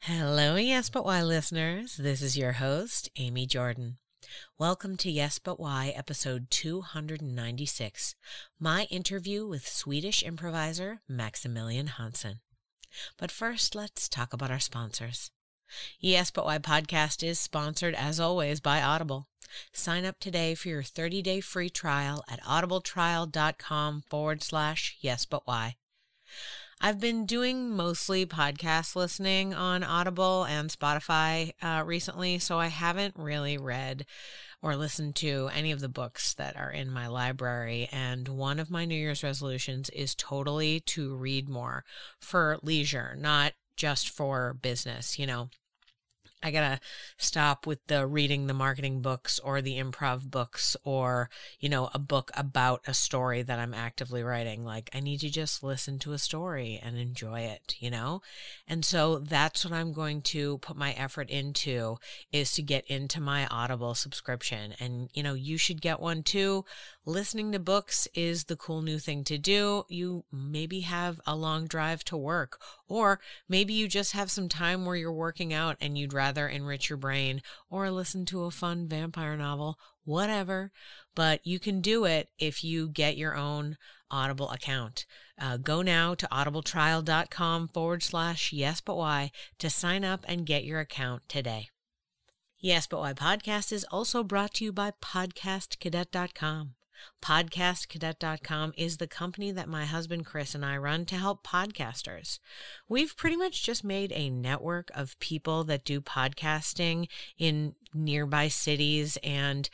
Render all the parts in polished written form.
Hello, Yes But Why listeners. This is your host, Amy Jordan. Welcome to Yes But Why, episode 296, my interview with Swedish improviser Maximilian Hansen. But first, let's talk about our sponsors. Yes But Why podcast is sponsored, as always, by Audible. Sign up today for your 30-day free trial at audibletrial.com/yesbutwhy. I've been doing mostly podcast listening on Audible and Spotify recently, so I haven't really read or listened to any of the books that are in my library. And one of my New Year's resolutions is totally to read more for leisure, not just for business, I gotta stop with the reading the marketing books or the improv books or, a book about a story that I'm actively writing. Like, I need to just listen to a story and enjoy it, And so that's what I'm going to put my effort into, is to get into my Audible subscription. And, you should get one too. Listening to books is the cool new thing to do. You maybe have a long drive to work, or maybe you just have some time where you're working out and you'd rather enrich your brain or listen to a fun vampire novel, whatever. But you can do it if you get your own Audible account. Go now to audibletrial.com/yesbutwhy to sign up and get your account today. Yes But Why podcast is also brought to you by podcastcadet.com. Podcastcadet.com is the company that my husband Chris and I run to help podcasters. We've pretty much just made a network of people that do podcasting in nearby cities and,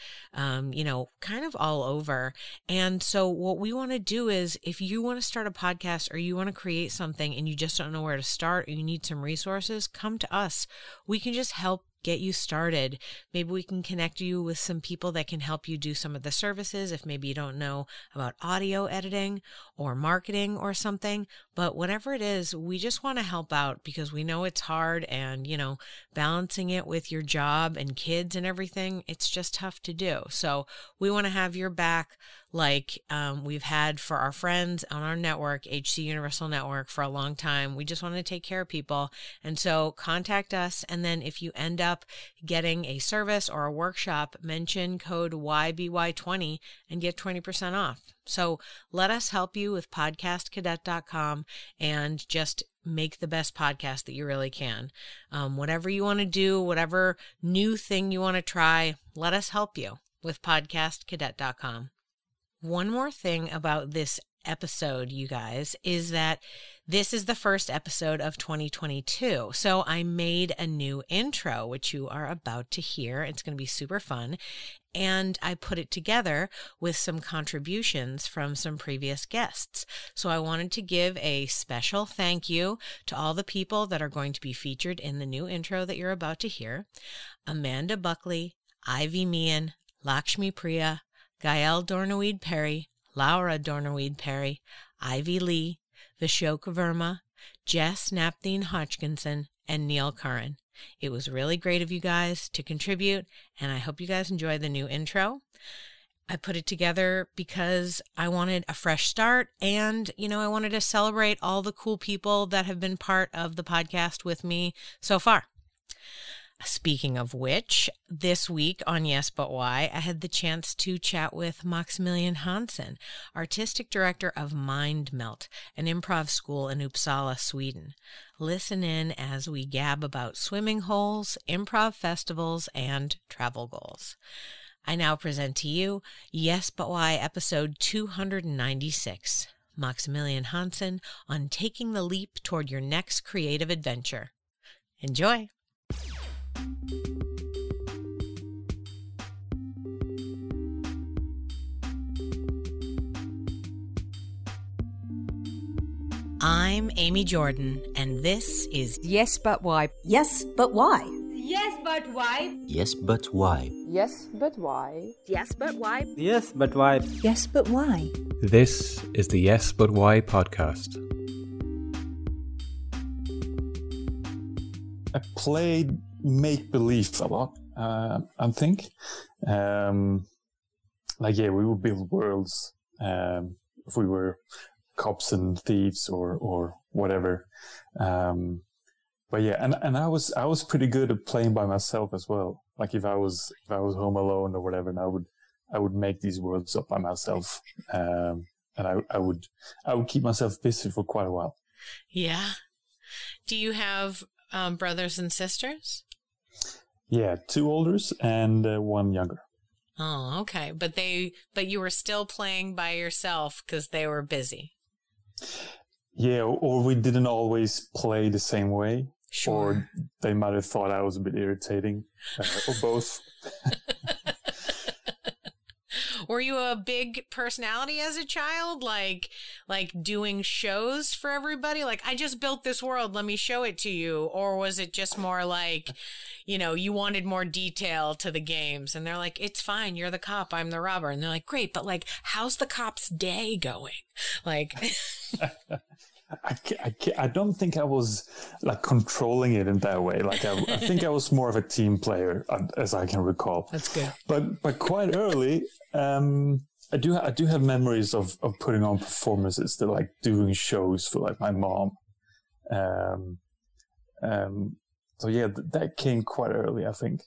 kind of all over. And so what we want to do is, if you want to start a podcast or you want to create something and you just don't know where to start or you need some resources, come to us. We can just help get you started. Maybe we can connect you with some people that can help you do some of the services if maybe you don't know about audio editing or marketing or something. But whatever it is, we just want to help out because we know it's hard and, balancing it with your job and kids and everything, it's just tough to do. So we want to have your back like we've had for our friends on our network, HC Universal Network, for a long time. We just want to take care of people. And so contact us. And then if you end up getting a service or a workshop, mention code YBY20 and get 20% off. So let us help you with podcastcadet.com and just make the best podcast that you really can. Whatever you want to do, whatever new thing you want to try, let us help you with podcastcadet.com. One more thing about this episode, you guys, is that this is the first episode of 2022. So I made a new intro, which you are about to hear. It's going to be super fun. And I put it together with some contributions from some previous guests. So I wanted to give a special thank you to all the people that are going to be featured in the new intro that you're about to hear. Amanda Buckley, Ivy Meehan, Lakshmi Priya, Gael Dornoweed Perry, Laura Dornoweed Perry, Ivy Lee, Vishok Verma, Jess Napthine Hodgkinson, and Neil Curran. It was really great of you guys to contribute, and I hope you guys enjoy the new intro. I put it together because I wanted a fresh start, and, I wanted to celebrate all the cool people that have been part of the podcast with me so far. Speaking of which, this week on Yes But Why, I had the chance to chat with Maximilian Hansen, artistic director of Mind Melt, an improv school in Uppsala, Sweden. Listen in as we gab about swimming holes, improv festivals, and travel goals. I now present to you Yes But Why episode 296, Maximilian Hansen on taking the leap toward your next creative adventure. Enjoy! I'm Amy Jordan, and this is Yes But Why. Yes, but why? Yes, but why? Yes, but why? Yes, but why? Yes But Why. Yes, but why? Yes, but why? This is the Yes But Why podcast. I played make-believe a lot, I think. We would build worlds if we were cops and thieves or whatever. yeah, and I was pretty good at playing by myself as well. Like if I was home alone or whatever, and I would make these worlds up by myself, and I would keep myself busy for quite a while. Yeah. Do you have brothers and sisters? Yeah, 2 olders and 1 younger. Oh, okay. But you were still playing by yourself because they were busy. Yeah, or we didn't always play the same way. Sure. Or they might have thought I was a bit irritating, or both. Were you a big personality as a child? Like doing shows for everybody? Like, I just built this world, let me show it to you. Or was it just more like, you wanted more detail to the games and they're like, it's fine. You're the cop. I'm the robber. And they're like, great. But like, how's the cop's day going? Like, I don't think I was like controlling it in that way. Like I think I was more of a team player, as I can recall. That's good. But quite early, I do have memories of putting on performances, that like doing shows for like my mom. So yeah, that came quite early, I think.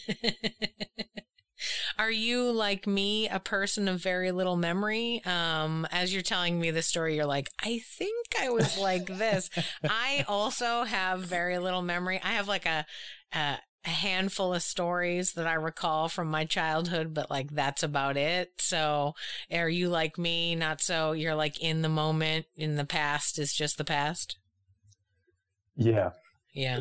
Are you, like me, a person of very little memory? As you're telling me the story, you're like, I think I was like this. I also have very little memory. I have like a handful of stories that I recall from my childhood, but like that's about it. So are you like me? Not so. You're like in the moment, in the past is just the past? Yeah. Yeah.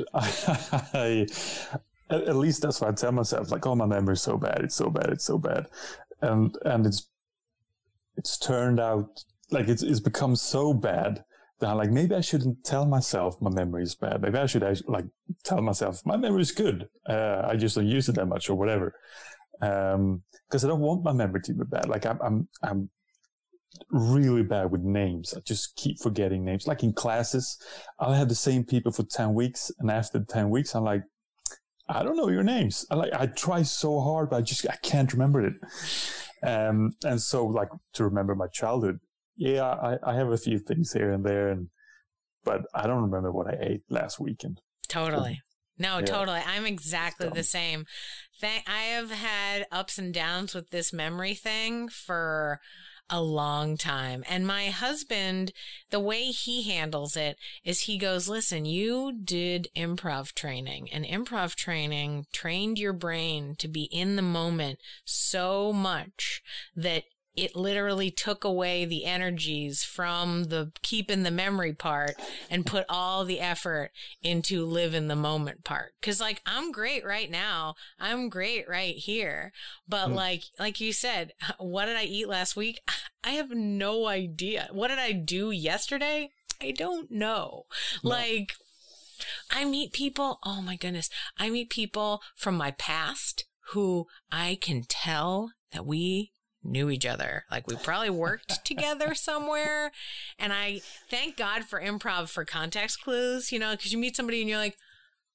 At least that's what I tell myself. Like, oh, my memory's so bad. It's so bad. It's so bad. And it's turned out like it's become so bad that I'm like, maybe I shouldn't tell myself my memory is bad. Maybe I should like tell myself my memory is good. I just don't use it that much or whatever. Because I don't want my memory to be bad. Like I'm really bad with names. I just keep forgetting names. Like in classes, I'll have the same people for 10 weeks. And after 10 weeks, I'm like, I don't know your names. I try so hard, but I can't remember it. And so like to remember my childhood, yeah, I have a few things here and there, but I don't remember what I ate last weekend. Totally. No, yeah. Totally. I'm exactly the same. I have had ups and downs with this memory thing for a long time. And my husband, the way he handles it is he goes, listen, you did improv training, and improv training trained your brain to be in the moment so much that it literally took away the energies from the keeping the memory part and put all the effort into live in the moment part. Cause like, I'm great right now. I'm great right here. But like you said, what did I eat last week? I have no idea. What did I do yesterday? I don't know. No. Like, I meet people. Oh my goodness. I meet people from my past who I can tell that we knew each other. Like we probably worked together somewhere. And I thank God for improv for context clues, because you meet somebody and you're like,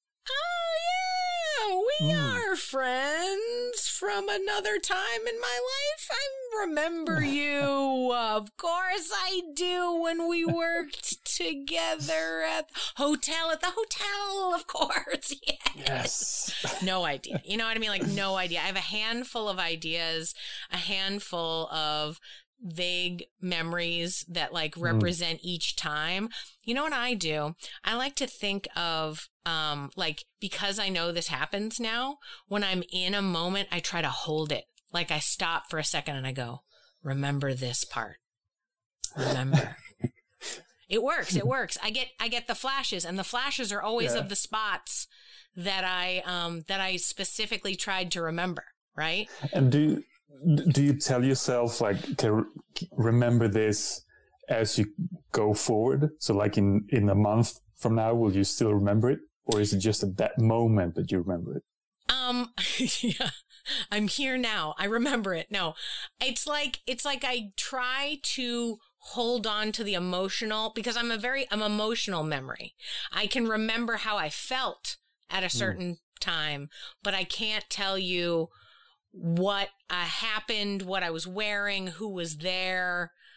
oh yeah, we are friends from another time in my life. I remember you. Of course I do, when we worked together at the hotel, of course. Yes. No idea. You know what I mean? Like no idea. I have a handful of ideas, a handful of vague memories that like represent each time. You know what I do? I like to think of, like, because I know this happens now, when I'm in a moment, I try to hold it. Like I stop for a second and I go, remember this part. Remember. It works. It works. I get the flashes, and the flashes are always of the spots that I specifically tried to remember. Right. And do you tell yourself like, okay, remember this as you go forward? So like in a month from now, will you still remember it? Or is it just at that moment that you remember it? Yeah, I'm here now. I remember it. No, it's like I try to hold on to the emotional, because I'm emotional memory. I can remember how I felt at a certain time, but I can't tell you what happened, what I was wearing, who was there.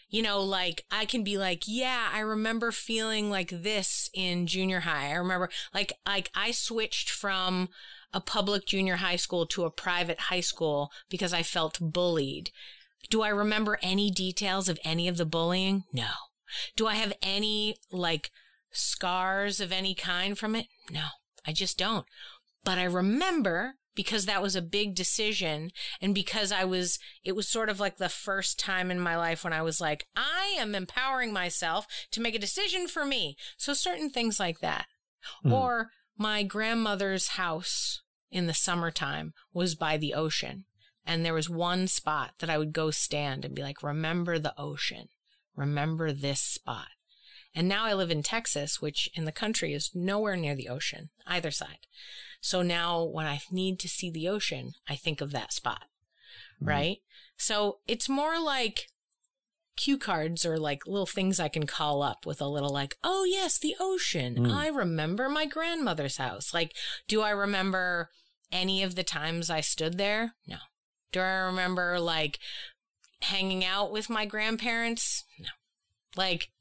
You know, like I can be like, yeah, I remember feeling like this in junior high. I remember like I switched from a public junior high school to a private high school because I felt bullied. Do I remember any details of any of the bullying? No. Do I have any like scars of any kind from it? No, I just don't. But I remember, because that was a big decision, and because it was sort of like the first time in my life when I was like, I am empowering myself to make a decision for me. So certain things like that. Or my grandmother's house in the summertime was by the ocean. And there was one spot that I would go stand and be like, remember the ocean. Remember this spot. And now I live in Texas, which in the country is nowhere near the ocean, either side. So now when I need to see the ocean, I think of that spot, right? So it's more like cue cards or like little things I can call up with a little like, oh yes, the ocean. I remember my grandmother's house. Like, do I remember any of the times I stood there? No. Do I remember like hanging out with my grandparents? No. Like,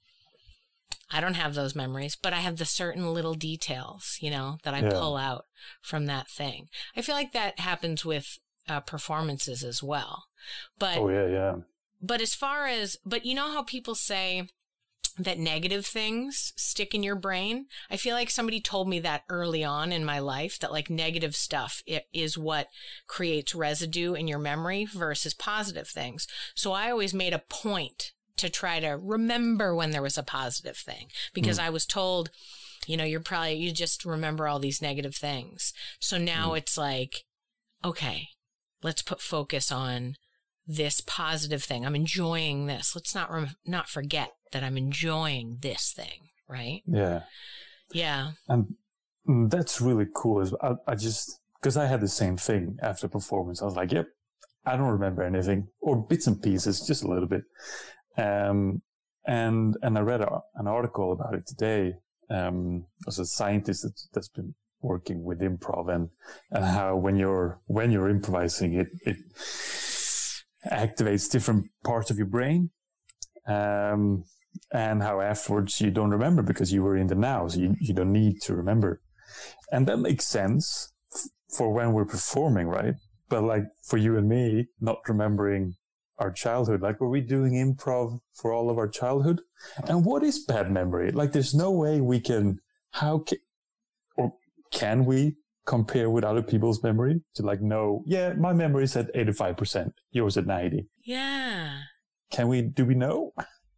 I don't have those memories, but I have the certain little details, you know, that I pull out from that thing. I feel like that happens with performances as well. But, But as far as, but you know how people say that negative things stick in your brain? I feel like somebody told me that early on in my life, that like negative stuff is what creates residue in your memory versus positive things. So I always made a point to try to remember when there was a positive thing, because I was told, you know, you just remember all these negative things. So now it's like, okay, let's put focus on this positive thing. I'm enjoying this. Let's not forget that I'm enjoying this thing. Right. Yeah. Yeah. And that's really cool. I just, because I had the same thing after performance. I was like, yep, I don't remember anything, or bits and pieces, just a little bit. And I read an article about it today. As a scientist that's been working with improv and how when you're improvising, it activates different parts of your brain. And how afterwards you don't remember because you were in the now, so you don't need to remember. And that makes sense for when we're performing, right? But like for you and me, not remembering our childhood, like were we doing improv for all of our childhood? And what is bad memory? Like there's no way we can, can we compare with other people's memory to like know, yeah, my memory is at 85%, yours at 90. Yeah. Do we know?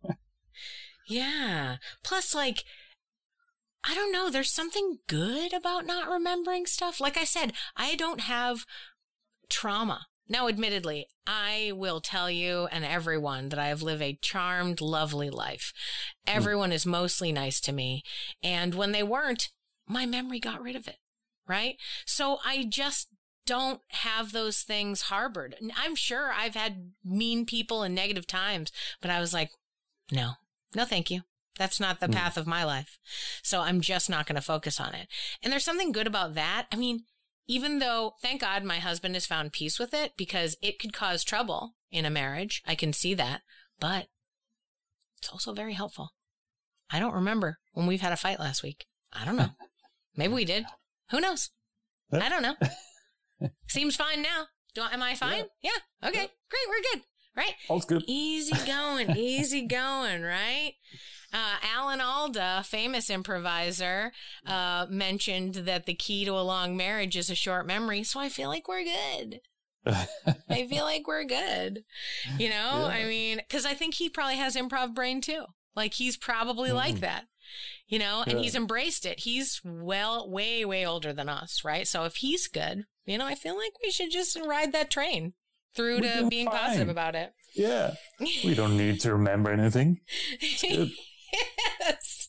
Yeah. Plus, like, I don't know, there's something good about not remembering stuff. Like I said, I don't have trauma. Now, admittedly, I will tell you and everyone that I have lived a charmed, lovely life. Everyone is mostly nice to me. And when they weren't, my memory got rid of it, right? So I just don't have those things harbored. I'm sure I've had mean people and negative times, but I was like, no, thank you. That's not the path of my life. So I'm just not going to focus on it. And there's something good about that. I mean, even though, thank God, my husband has found peace with it, because it could cause trouble in a marriage. I can see that. But it's also very helpful. I don't remember when we've had a fight last week. I don't know. Maybe we did. Who knows? I don't know. Seems fine now. Am I fine? Yeah. Okay. Great. We're good. Right? All's good. Easy going, right? Alan Alda, famous improviser, mentioned that the key to a long marriage is a short memory. So I feel like we're good. I feel like we're good. You know, I mean, because I think he probably has improv brain too. Like he's probably like that, you know, and he's embraced it. He's way older than us, right? So if he's good, you know, I feel like we should just ride that train through to being positive about it. Yeah. We don't need to remember anything. It's good. Yes.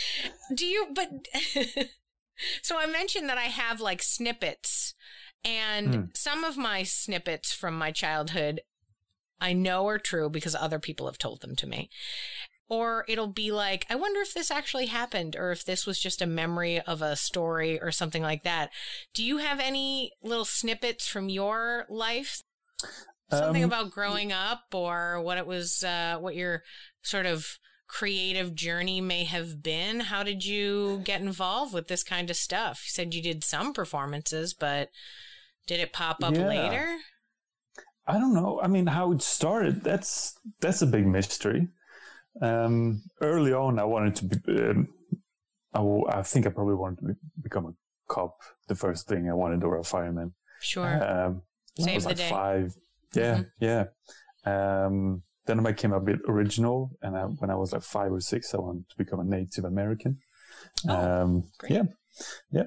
So I mentioned that I have like snippets, and some of my snippets from my childhood I know are true because other people have told them to me. Or it'll be like, I wonder if this actually happened, or if this was just a memory of a story or something like that. Do you have any little snippets from your life? Something about growing up, or what it was, what your sort of creative journey may have been. How did you get involved with this kind of stuff? You said you did some performances, but did it pop up later? I don't know. I mean, how it started, that's a big mystery. Early on, I wanted to be, I think I probably wanted to become a cop. The first thing I wanted, or a fireman. Sure. Save the day. 5. Yeah, yeah. Then I became a bit original, and when I was like 5 or 6, I wanted to become a Native American. Great. Yeah.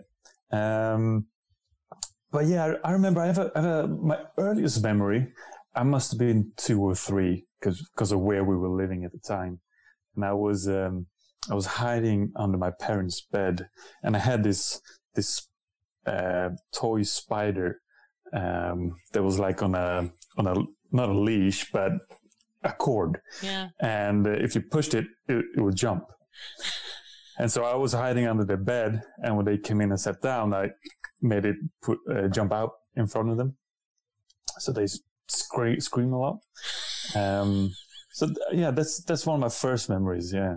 But yeah, I remember I have my earliest memory. I must have been 2 or 3 because of where we were living at the time, and I was hiding under my parents' bed, and I had this toy spider that was like on a not a leash but a cord. Yeah. And if you pushed it, it would jump. And so I was hiding under the bed, and when they came in and sat down, I made it jump out in front of them. So they scream a lot. That's one of my first memories. Yeah.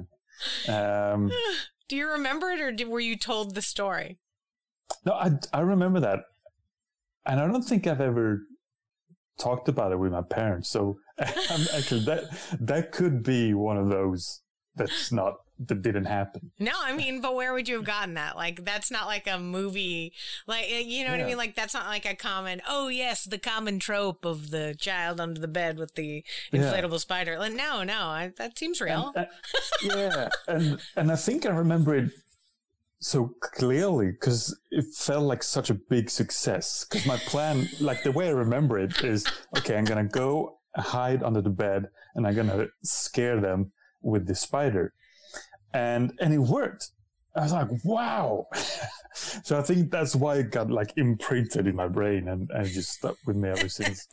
Do you remember it, or were you told the story? No, I remember that, and I don't think I've ever talked about it with my parents. So actually, that could be one of those that didn't happen. No, I mean, but where would you have gotten that? Like, that's not like a movie, like, you know what I mean? Like, that's not like a common, the common trope of the child under the bed with the inflatable spider. Like, no, that seems real. And I think I remember it so clearly because it felt like such a big success. Because my plan, like the way I remember it is, okay, I'm going to go hide under the bed and I'm going to scare them with the spider. And it worked. I was like, wow. So I think that's why it got like imprinted in my brain, and it just stuck with me ever since.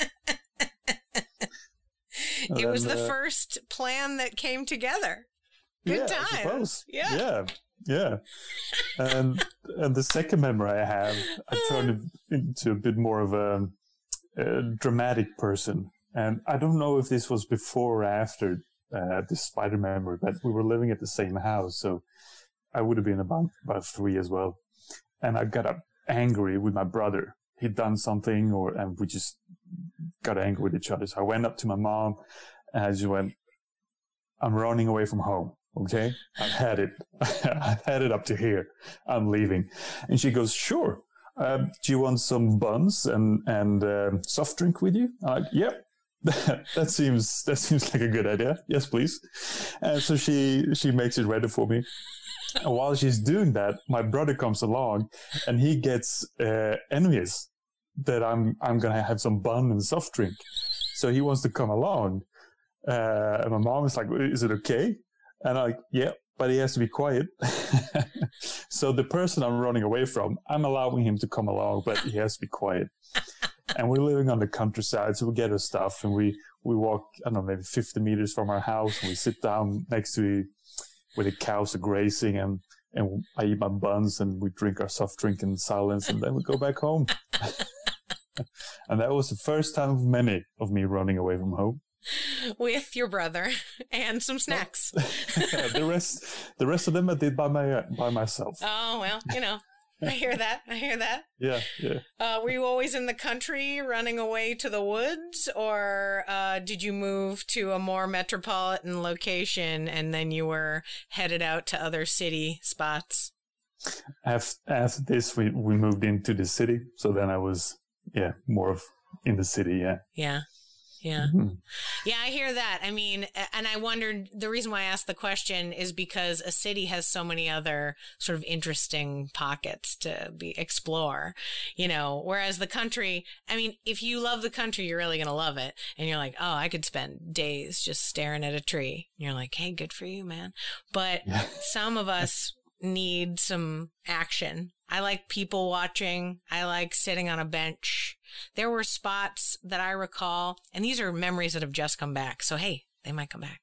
It was the first plan that came together. Good time. I suppose. Yeah. And the second memory I have, I turned into a bit more of a dramatic person. And I don't know if this was before or after this spider memory, but we were living at the same house, so I would have been about 3 as well. And I got angry with my brother. He'd done something, and we just got angry with each other. So I went up to my mom, and I just went, "I'm running away from home. Okay, I've had it. I've had it up to here. I'm leaving." And she goes, "Sure. Do you want some buns and soft drink with you?" I'm like, "Yep." That seems like a good idea. Yes, please. And so she makes it ready for me. And while she's doing that, my brother comes along, and he gets envious that I'm gonna have some bun and soft drink. So he wants to come along. And my mom is like, "Is it okay?" And I'm like, "Yeah, but he has to be quiet." So the person I'm running away from, I'm allowing him to come along, but he has to be quiet. And we're living on the countryside, so we get our stuff and we walk, I don't know, maybe 50 meters from our house, and we sit down next to where the cows are grazing, and I eat my buns and we drink our soft drink in silence, and then we go back home. And that was the first time of many of me running away from home. With your brother and some snacks. The rest of them I did by myself. Oh, well, I hear that. Yeah. Were you always in the country running away to the woods, or did you move to a more metropolitan location and then you were headed out to other city spots? After this, we moved into the city. So then I was, more of in the city. Yeah. Yeah. Yeah. Mm-hmm. Yeah, I hear that. I mean, and I wondered, the reason why I asked the question is because a city has so many other sort of interesting pockets to explore, whereas the country, I mean, if you love the country, you're really going to love it. And you're like, oh, I could spend days just staring at a tree. And you're like, hey, good for you, man. But some of us need some action. I like people watching. I like sitting on a bench. There were spots that I recall, and these are memories that have just come back. So, hey, they might come back.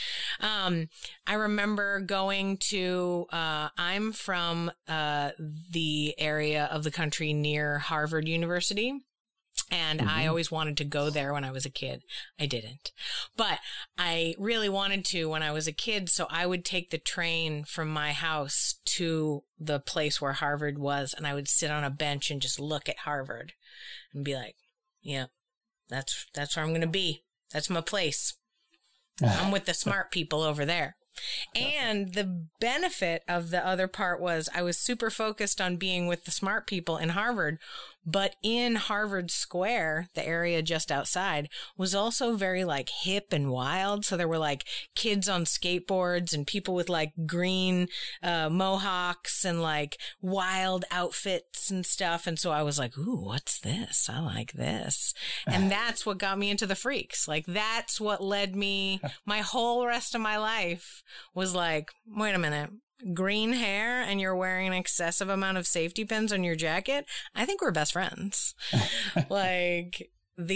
I remember going to, I'm from the area of the country near Harvard University. And I always wanted to go there when I was a kid. I didn't. But I really wanted to when I was a kid. So I would take the train from my house to the place where Harvard was. And I would sit on a bench and just look at Harvard and be like, yeah, that's where I'm going to be. That's my place. I'm with the smart people over there. And the benefit of the other part was I was super focused on being with the smart people in Harvard, but in Harvard Square, the area just outside, was also very like hip and wild. So there were like kids on skateboards and people with like green mohawks and like wild outfits and stuff. And so I was like, ooh, what's this? I like this. And that's what got me into the freaks. Like that's what led me, my whole rest of my life was like, wait a minute. Green hair and you're wearing an excessive amount of safety pins on your jacket, I think we're best friends. Like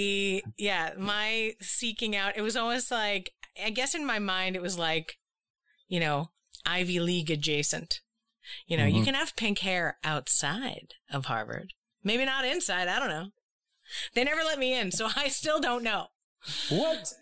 my seeking out, it was almost like, I guess in my mind, it was like, you know, Ivy League adjacent. You know, you can have pink hair outside of Harvard. Maybe not inside. I don't know. They never let me in, so I still don't know. What?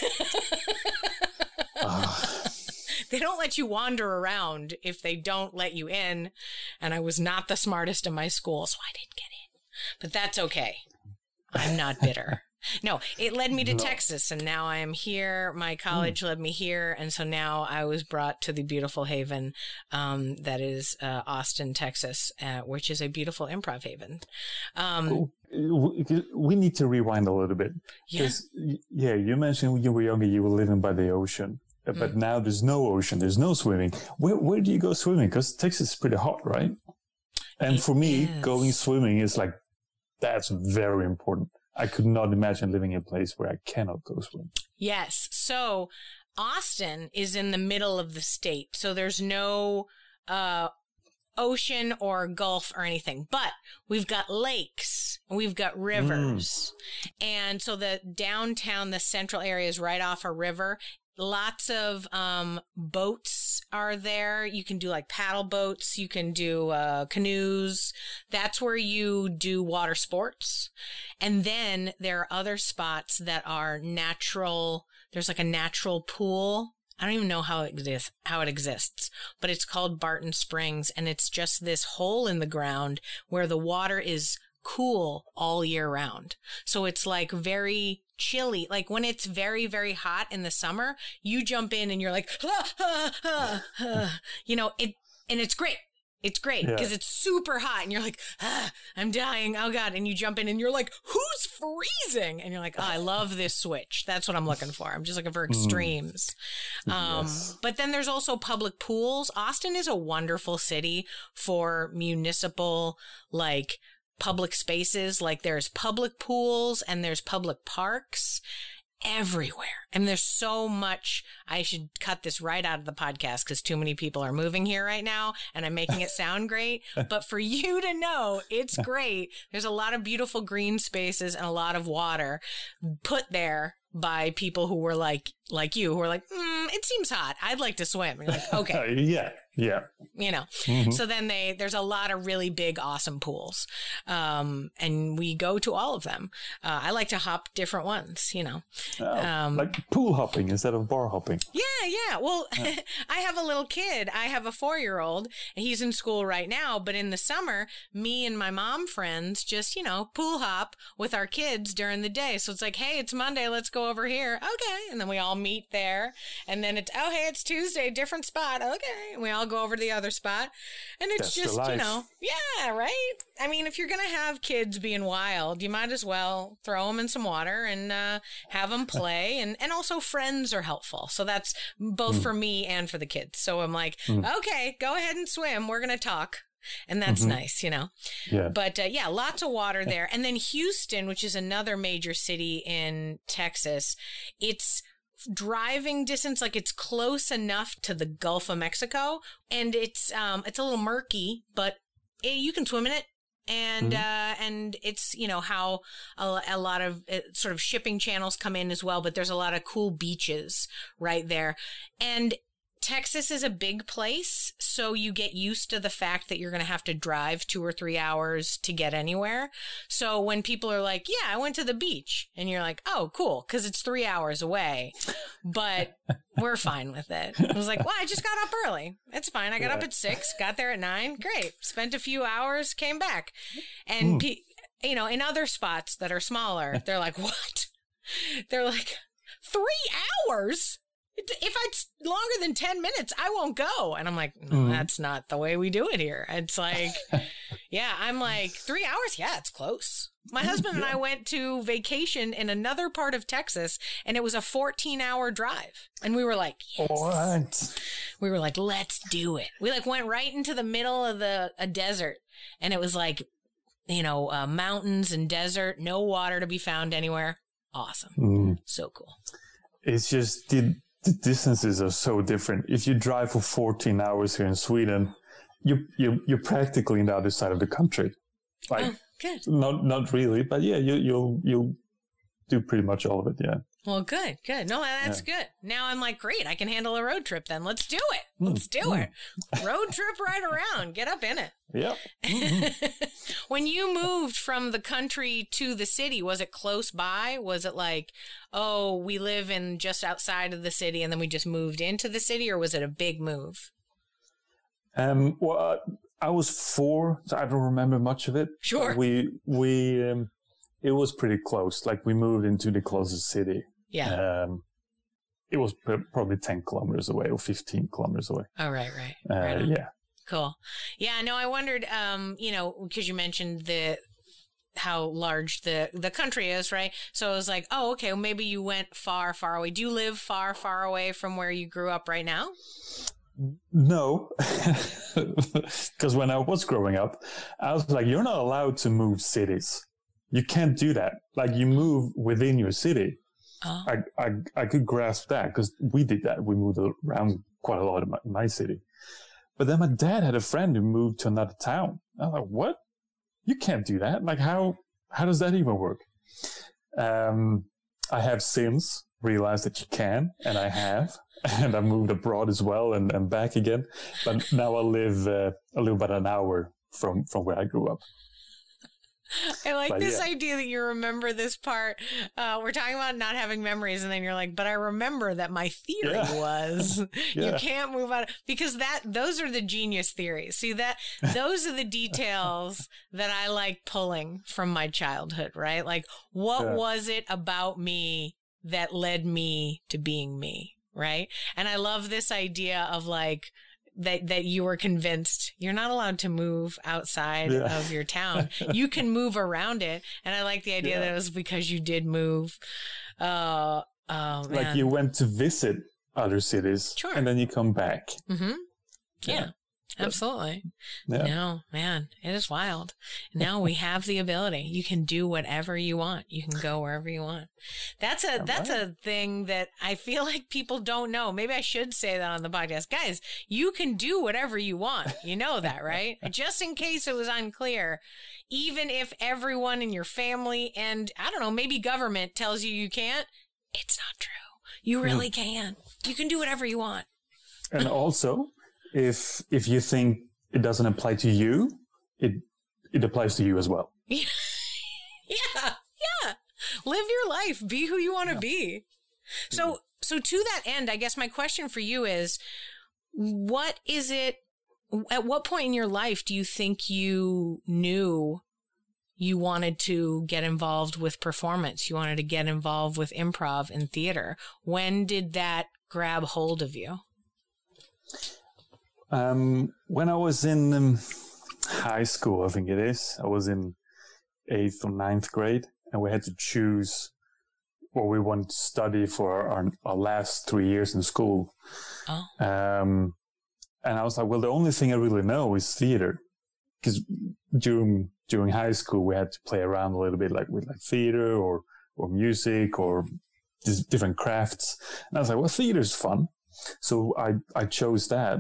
They don't let you wander around if they don't let you in. And I was not the smartest in my school, so I didn't get in. But that's okay. I'm not bitter. No, it led me to Texas, and now I am here. My college led me here, and so now I was brought to the beautiful haven that is Austin, Texas, which is a beautiful improv haven. Cool. We need to rewind a little bit. Because, you mentioned when you were younger, you were living by the ocean. But now there's no ocean, there's no swimming. Where do you go swimming? Because Texas is pretty hot, right? And for me, going swimming is like, that's very important. I could not imagine living in a place where I cannot go swim. Yes. So Austin is in the middle of the state. So there's no ocean or gulf or anything. But we've got lakes. We've got rivers. And so the downtown, the central area is right off a river. Lots of boats are there. You can do like paddle boats. You can do canoes. That's where you do water sports. And then there are other spots that are natural. There's like a natural pool. I don't even know how it exists, but it's called Barton Springs. And it's just this hole in the ground where the water is cool all year round. So it's like very chilly. Like when it's very, very hot in the summer, you jump in and you're like, you know, and it's great. It's great because it's super hot and you're like, I'm dying. Oh God. And you jump in and you're like, who's freezing? And you're like, I love this switch. That's what I'm looking for. I'm just looking for extremes. But then there's also public pools. Austin is a wonderful city for municipal, like, public spaces. Like there's public pools and there's public parks everywhere. And there's so much. I should cut this right out of the podcast because too many people are moving here right now and I'm making it sound great. But for you to know, it's great. There's a lot of beautiful green spaces and a lot of water put there by people who were like you, who were like, it seems hot. I'd like to swim. And you're like, okay. Yeah. You know, so then there's a lot of really big, awesome pools. And we go to all of them. I like to hop different ones, you know. Like pool hopping instead of bar hopping. Yeah. Well, I have a little kid. I have a 4-year-old. He's in school right now. But in the summer, me and my mom friends just, you know, pool hop with our kids during the day. So it's like, hey, it's Monday. Let's go over here. Okay. And then we all meet there. And then it's, oh, hey, it's Tuesday, different spot. Okay. And we all go over to the other spot. And it's That's just, you know, yeah, right? I mean, if you're going to have kids being wild, you might as well throw them in some water and have them play. And also friends are helpful. So that's both for me and for the kids. So I'm like, okay, go ahead and swim. We're going to talk. And that's nice, you know. Yeah. But lots of water there. And then Houston, which is another major city in Texas, it's driving distance, like it's close enough to the Gulf of Mexico, and it's a little murky, but you can swim in it. And it's, you know, how a lot of sort of shipping channels come in as well, but there's a lot of cool beaches right there. And Texas is a big place, so you get used to the fact that you're going to have to drive 2 or 3 hours to get anywhere. So when people are like, yeah, I went to the beach, and you're like, oh, cool, because it's 3 hours away, but we're fine with it. I was like, well, I just got up early. It's fine. I got up at 6, got there at 9. Great. Spent a few hours, came back. And, you know, in other spots that are smaller, they're like, what? They're like, 3 hours? If it's longer than 10 minutes, I won't go. And I'm like, no, that's not the way we do it here. It's like, yeah, I'm like, 3 hours? Yeah, it's close. My husband and I went to vacation in another part of Texas, and it was a 14-hour drive. And we were like, yes. What? We were like, let's do it. We like went right into the middle of a desert, and it was like, you know, mountains and desert, no water to be found anywhere. Awesome. So cool. It's just the distances are so different. If you drive for 14 hours here in Sweden, you're practically on the other side of the country. Like, good. Not really, but yeah, you'll do pretty much all of it. Yeah. Well, good. No, that's good. Now I'm like, great, I can handle a road trip then. Let's do it. Let's do it. Road trip right around. Get up in it. Yep. When you moved from the country to the city, was it close by? Was it like, oh, we live in just outside of the city and then we just moved into the city, or was it a big move? Well, I was 4, so I don't remember much of it. Sure. It was pretty close. Like, we moved into the closest city. Yeah. It was probably 10 kilometers away or 15 kilometers away. Oh, right. Yeah. Cool. Yeah, no, I wondered, you know, because you mentioned how large the country is, right? So I was like, oh, okay, well, maybe you went far away. Do you live far away from where you grew up right now? No, because when I was growing up, I was like, you're not allowed to move cities. You can't do that. Like, you move within your city. Oh. I could grasp that because we did that. We moved around quite a lot in my city. But then my dad had a friend who moved to another town. I was like, what? You can't do that. Like, how does that even work? I have since realized that you can, and I have. And I moved abroad as well and back again. But now I live about an hour from where I grew up. I like this idea that you remember this part. We're talking about not having memories, and then you're like, but I remember that my theory was you can't move out, because those are the genius theories. See, those are the details that I like pulling from my childhood, right? Like, what was it about me that led me to being me, right? And I love this idea of like, that you were convinced you're not allowed to move outside of your town. You can move around it. And I like the idea that it was because you did move. Oh, man. Like, you went to visit other cities, and then you come back. Mm-hmm. Yeah. Absolutely. Yeah. No, man, it is wild. Now we have the ability. You can do whatever you want. You can go wherever you want. That's a thing that I feel like people don't know. Maybe I should say that on the podcast. Guys, you can do whatever you want. You know that, right? Just in case it was unclear, even if everyone in your family and, I don't know, maybe government tells you can't, it's not true. You really can. You can do whatever you want. And also, if you think it doesn't apply to you, it applies to you as well. Yeah. Live your life. Be who you want to be. So to that end, I guess my question for you is, what is it, at what point in your life do you think you knew you wanted to get involved with performance? You wanted to get involved with improv and theater. When did that grab hold of you? When I was in high school, I think it is, I was in 8th or 9th grade, and we had to choose what we wanted to study for our last 3 years in school. Oh. And I was like, well, the only thing I really know is theater, because during high school we had to play around a little bit, like with like theater or music or just different crafts. And I was like, well, theater's fun, so I chose that.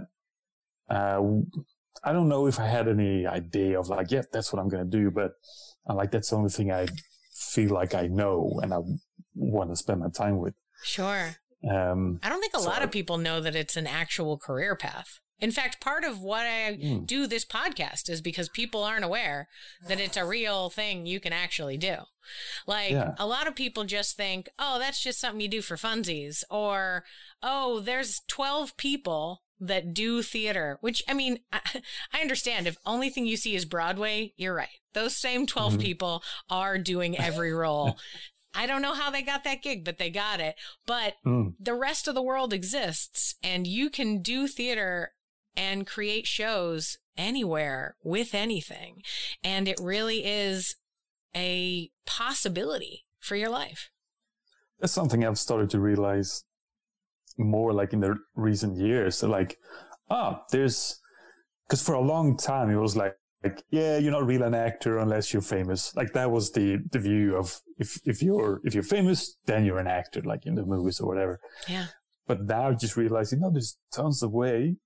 I don't know if I had any idea of like, that's what I'm going to do, but that's the only thing I feel like I know and I want to spend my time with. Sure. I don't think a lot of people know that it's an actual career path. In fact, part of what I do this podcast is because people aren't aware that it's a real thing you can actually do. Like, a lot of people just think, oh, that's just something you do for funsies, or, oh, there's 12 people that do theater, which, I mean, I understand. If only thing you see is Broadway, you're right. Those same 12 people are doing every role. I don't know how they got that gig, but they got it. But the rest of the world exists, and you can do theater and create shows anywhere with anything. And it really is a possibility for your life. That's something I've started to realize more like in the recent years. So like, because for a long time it was like, yeah, you're not really an actor unless you're famous. Like that was the view of if you're famous, then you're an actor, like in the movies or whatever. Yeah. But now just realizing, there's tons of way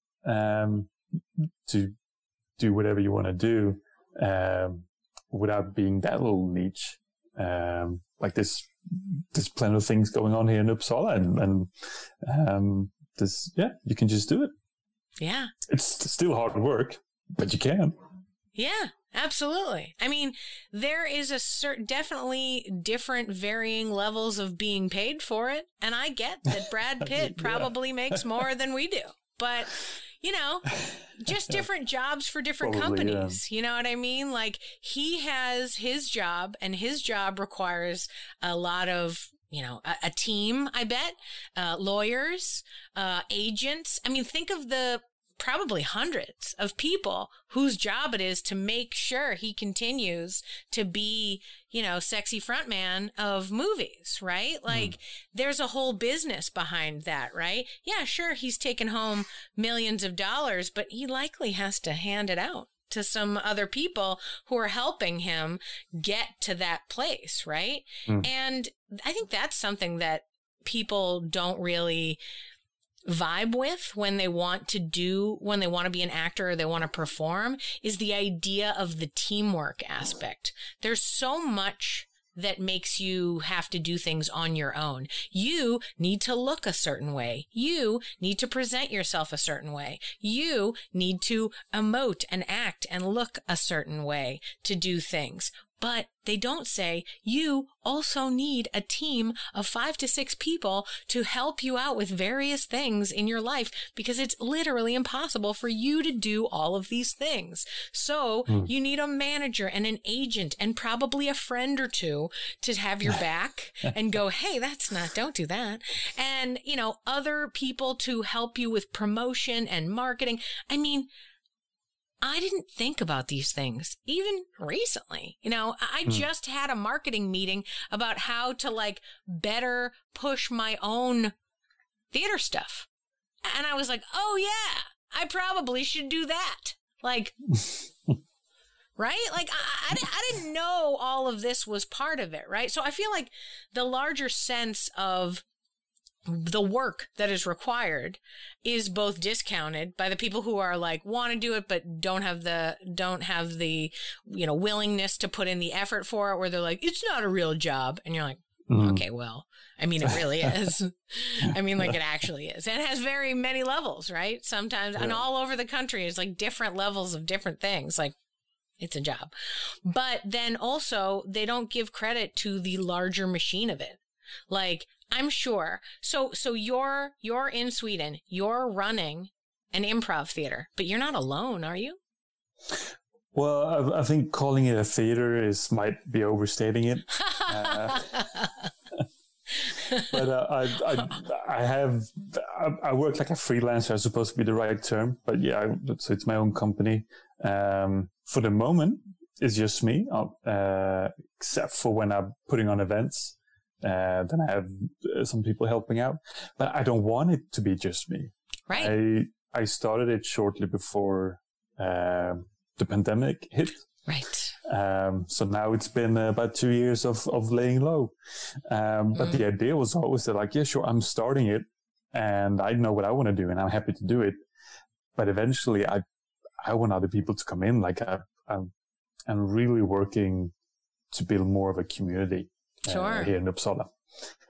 to do whatever you want to do without being that little niche. Like there's plenty of things going on here in Uppsala, and you can just do it. Yeah. It's still hard work, but you can. Yeah, absolutely. I mean, there is definitely different varying levels of being paid for it. And I get that Brad Pitt probably makes more than we do, but just different jobs for different companies. Yeah. You know what I mean? Like he has his job, and his job requires a lot of, a team, I bet, lawyers, agents. I mean, think of the probably hundreds of people whose job it is to make sure he continues to be, sexy frontman of movies, right? Like there's a whole business behind that, right? Yeah, sure. He's taken home millions of dollars, but he likely has to hand it out to some other people who are helping him get to that place, right? And I think that's something that people don't really vibe with when they want to be an actor or they want to perform, is the idea of the teamwork aspect. There's so much that makes you have to do things on your own. You need to look a certain way. You need to present yourself a certain way. You need to emote and act and look a certain way to do things. But they don't say you also need a team of 5 to 6 people to help you out with various things in your life, because it's literally impossible for you to do all of these things. So you need a manager and an agent and probably a friend or two to have your back and go, hey, don't do that. And, other people to help you with promotion and marketing. I mean, I didn't think about these things even recently. I just had a marketing meeting about how to better push my own theater stuff. And I was like, oh yeah, I probably should do that. Right? Like I didn't know all of this was part of it. Right. So I feel like the larger sense of the work that is required is both discounted by the people who are want to do it, but don't have the, willingness to put in the effort for it, where they're like, it's not a real job. And you're like, okay, well, I mean, it really is. I mean, it actually is. And it has very many levels, right? Sometimes, and all over the country, it's different levels of different things. It's a job. But then also they don't give credit to the larger machine of it. I'm sure. So you're in Sweden, you're running an improv theater, but you're not alone, are you? Well, I think calling it a theater might be overstating it. But I work like a freelancer, I suppose to be the right term, but yeah, so it's my own company. For the moment, it's just me, except for when I'm putting on events. Then I have some people helping out, but I don't want it to be just me. Right. I started it shortly before the pandemic hit. Right. So now it's been about 2 years of laying low. But the idea was always that yeah, sure, I'm starting it and I know what I want to do and I'm happy to do it. But eventually I want other people to come in. I'm really working to build more of a community. Sure. Here in Uppsala.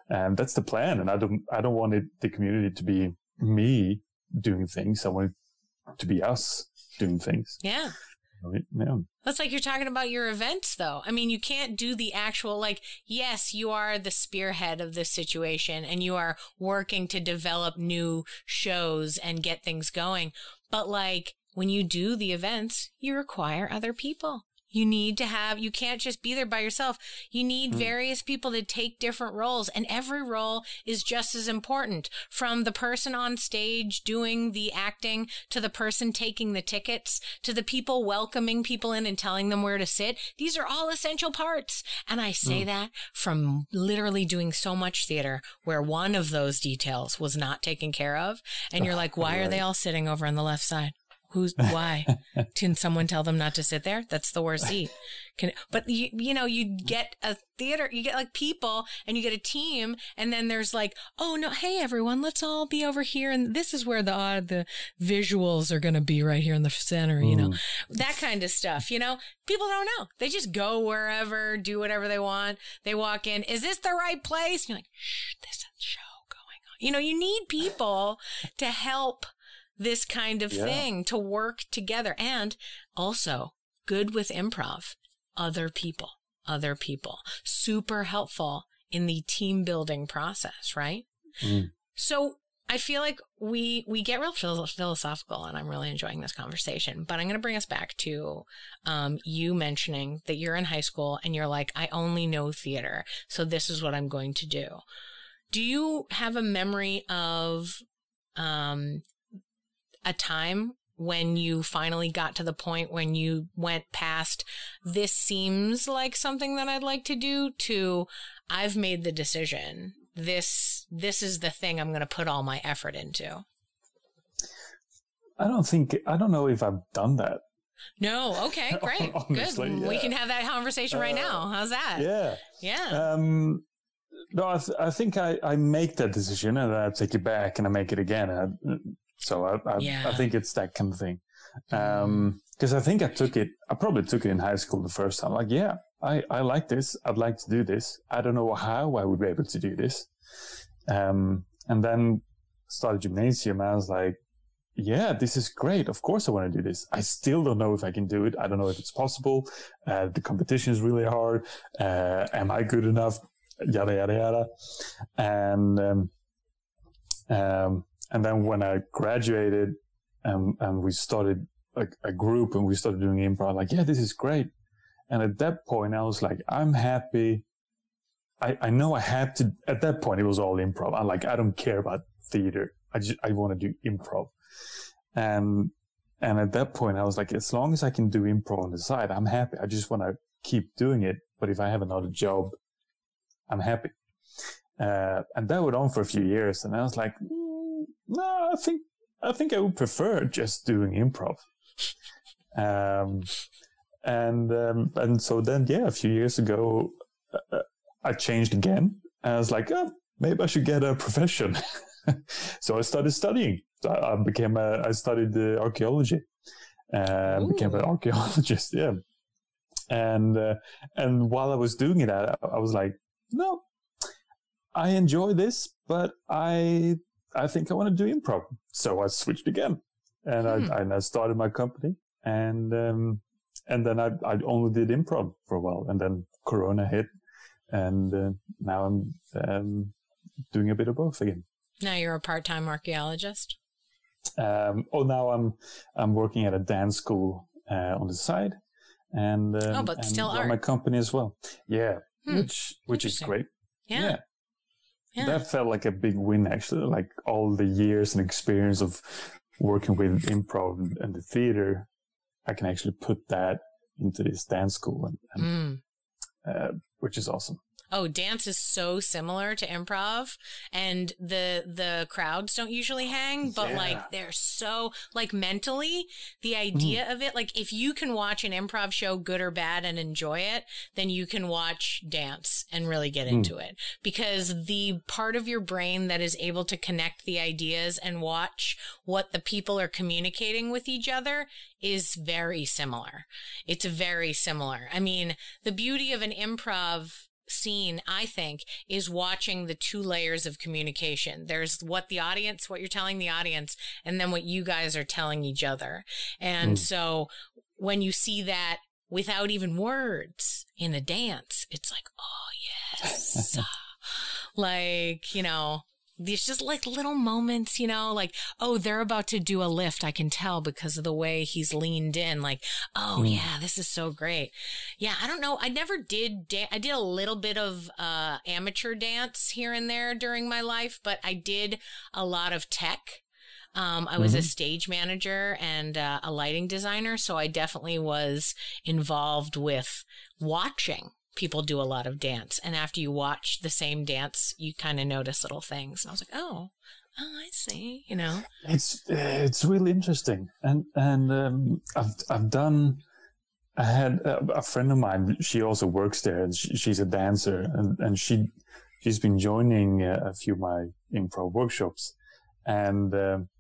And that's the plan. And I don't want the community to be me doing things. I want it to be us doing things. Yeah. Yeah. That's like you're talking about your events, though. I mean, you can't do the actual, like, yes, you are the spearhead of this situation and you are working to develop new shows and get things going. But like when you do the events, you require other people. You need to have, you can't just be there by yourself. You need various people to take different roles, and every role is just as important. From the person on stage doing the acting, to the person taking the tickets, to the people welcoming people in and telling them where to sit. These are all essential parts. And I say that from literally doing so much theater where one of those details was not taken care of. And you're like, why are they all sitting over on the left side? Why? Can someone tell them not to sit there? That's the worst seat. But you get a theater, you get like people and you get a team, and then there's like, oh no, hey everyone, let's all be over here. And this is where the visuals are going to be right here in the center, that kind of stuff, people don't know. They just go wherever, do whatever they want. They walk in. Is this the right place? And you're like, shh, there's a show going on. You need people to help this kind of thing, to work together. And also good with improv, other people, super helpful in the team building process, right? So I feel like we get real philosophical, and I'm really enjoying this conversation, but I'm going to bring us back to you mentioning that you're in high school and you're like, I only know theater, so this is what I'm going to do. Do you have a memory of a time when you finally got to the point when you went past, this seems like something that I'd like to do, to I've made the decision. This is the thing I'm going to put all my effort into? I don't know if I've done that. No. Okay, great. Honestly, good. Yeah. We can have that conversation right now. How's that? Yeah. No, I think I make that decision and then I take it back and I make it again. So I think it's that kind of thing. Because I think I probably took it in high school the first time. Like, yeah, I like this. I'd like to do this. I don't know how I would be able to do this. And then started gymnasium and I was like, yeah, this is great. Of course I want to do this. I still don't know if I can do it. I don't know if it's possible. The competition is really hard. Am I good enough? Yada, yada, yada. And then when I graduated and we started like a group and we started doing improv, like, yeah, this is great. And at that point I was like, I'm happy. I know I had to, at that point it was all improv. I don't care about theater. I want to do improv. And at that point I was like, as long as I can do improv on the side, I'm happy. I just want to keep doing it. But if I have another job, I'm happy. And that went on for a few years. And I was like, no, I think I would prefer just doing improv. And so then, a few years ago, I changed again. And I was like, oh, maybe I should get a profession. So I started studying. So I studied archaeology. Became an archaeologist. Yeah. And while I was doing it, I was like, no, I enjoy this, but I think I want to do improv. So I switched again, and I started my company, and then I only did improv for a while, and then Corona hit, and now I'm doing a bit of both again. Now you're a part-time archaeologist. Now I'm working at a dance school on the side, and but still and art. My company as well. Yeah, which is great. Yeah. That felt like a big win, actually. Like all the years and experience of working with improv and the theater, I can actually put that into this dance school, and which is awesome. Oh, dance is so similar to improv, and the crowds don't usually hang, but like they're so, like, mentally, the idea of it, like if you can watch an improv show, good or bad, and enjoy it, then you can watch dance and really get into it, because the part of your brain that is able to connect the ideas and watch what the people are communicating with each other is very similar. It's very similar. I mean, the beauty of an improv scene, I think, is watching the two layers of communication. There's what you're telling the audience, and then what you guys are telling each other. And so when you see that without even words in a dance, it's like, oh, yes. Like, you know, there's just like little moments, you know, like, oh, they're about to do a lift. I can tell because of the way he's leaned in. Like, oh, yeah, this is so great. Yeah, I don't know. I never did. I did a little bit of amateur dance here and there during my life, but I did a lot of tech. I was a stage manager and a lighting designer, so I definitely was involved with watching people do a lot of dance. And after you watch the same dance, you kind of notice little things. And I was like, oh, I see, you know. It's really interesting. And I had a friend of mine, she also works there, and she's a dancer, and she's been joining a few of my improv workshops. And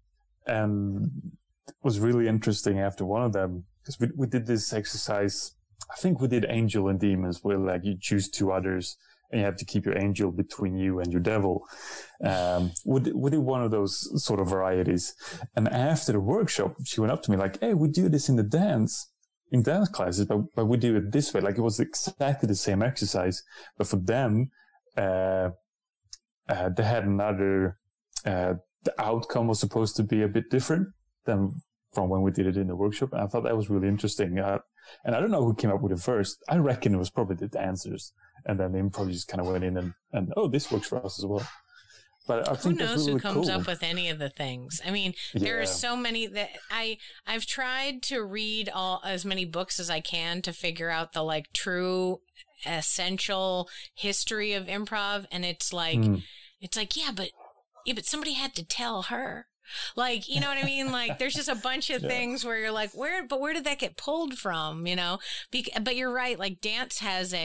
it was really interesting after one of them, because we did this exercise. I think we did Angel and Demons, where like you choose two others and you have to keep your angel between you and your devil. We did one of those sort of varieties. And after the workshop, she went up to me like, hey, we do this in dance classes, but we do it this way. Like it was exactly the same exercise, but for them, they had another, the outcome was supposed to be a bit different than from when we did it in the workshop. And I thought that was really interesting. And I don't know who came up with it first. I reckon it was probably the dancers. And then the improv just kind of went in and oh, this works for us as well. But I think who knows really who comes cool. up with any of the things. I mean, there are so many that I've tried to read as many books as I can to figure out the like true essential history of improv. And it's like, yeah, but somebody had to tell her. Like, you know what I mean? Like, there's just a bunch of things where you're like, where did that get pulled from? You know, but you're right. Like dance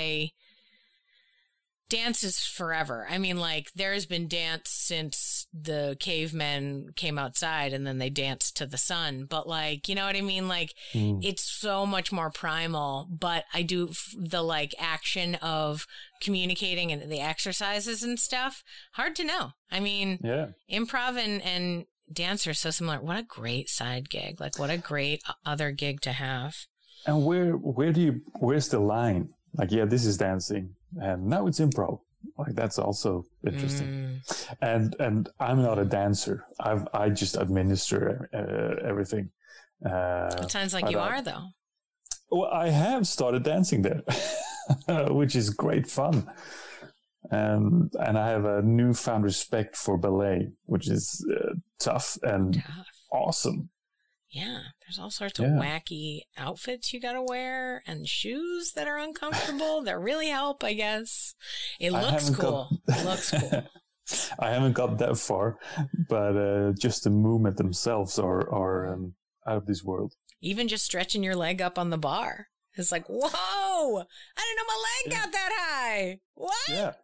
is forever. I mean, like there's been dance since the cavemen came outside and then they danced to the sun. But like, you know what I mean? Like it's so much more primal, but I do the like action of communicating and the exercises and stuff. Hard to know. I mean, improv and dance are so similar. What a great side gig. Like what a great other gig to have. And where's the line? Like, yeah, this is dancing and now it's improv. Like that's also interesting. And I'm not a dancer. I just administer everything. It sounds like you are though. Well, I have started dancing there, which is great fun. And I have a newfound respect for ballet, which is tough and awesome. Yeah, there's all sorts of wacky outfits you gotta wear and shoes that are uncomfortable that really help, I guess. It looks cool. It looks cool. I haven't got that far, but just the movement themselves are out of this world. Even just stretching your leg up on the bar. It's like, whoa! I didn't know my leg got that high. What? Yeah.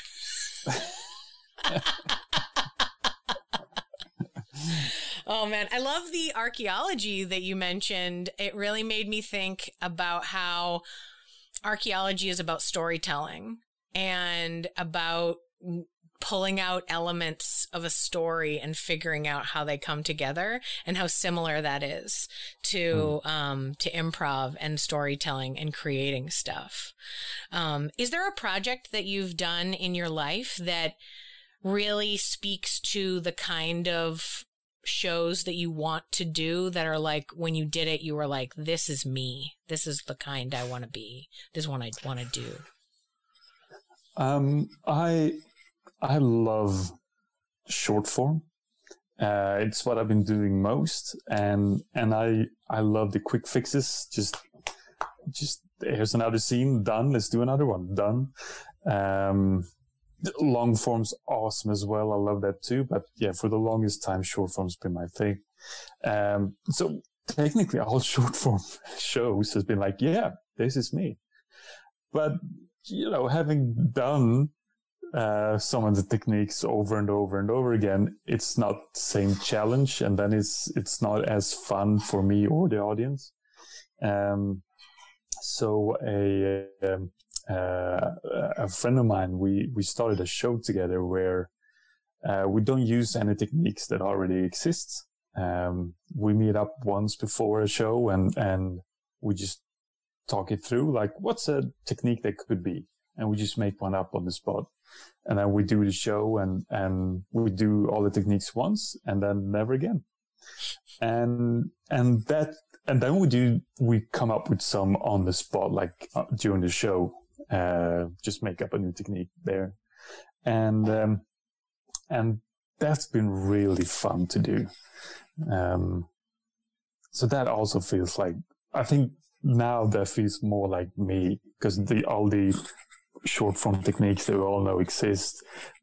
Oh man, I love the archaeology that you mentioned. It really made me think about how archaeology is about storytelling and about pulling out elements of a story and figuring out how they come together and how similar that is to improv and storytelling and creating stuff. Is there a project that you've done in your life that really speaks to the kind of shows that you want to do that are like, when you did it, you were like, this is me. This is the kind I want to be. This is what I want to do. I love short form. It's what I've been doing most. And I love the quick fixes. Just here's another scene, done. Let's do another one, done. Long form's awesome as well. I love that too. But yeah, for the longest time, short form's been my thing. So technically all short form shows has been like, yeah, this is me. But, you know, having done some of the techniques over and over and over again, it's not the same challenge. And then it's not as fun for me or the audience. So a friend of mine, we started a show together where we don't use any techniques that already exist. We meet up once before a show and we just talk it through, like what's a technique that could be, and we just make one up on the spot. And then we do the show and we do all the techniques once and then never again. And then we come up with some on the spot, like during the show, just make up a new technique there. And that's been really fun to do. So that also feels like, I think now that feels more like me, because all the short form techniques that we all know exist,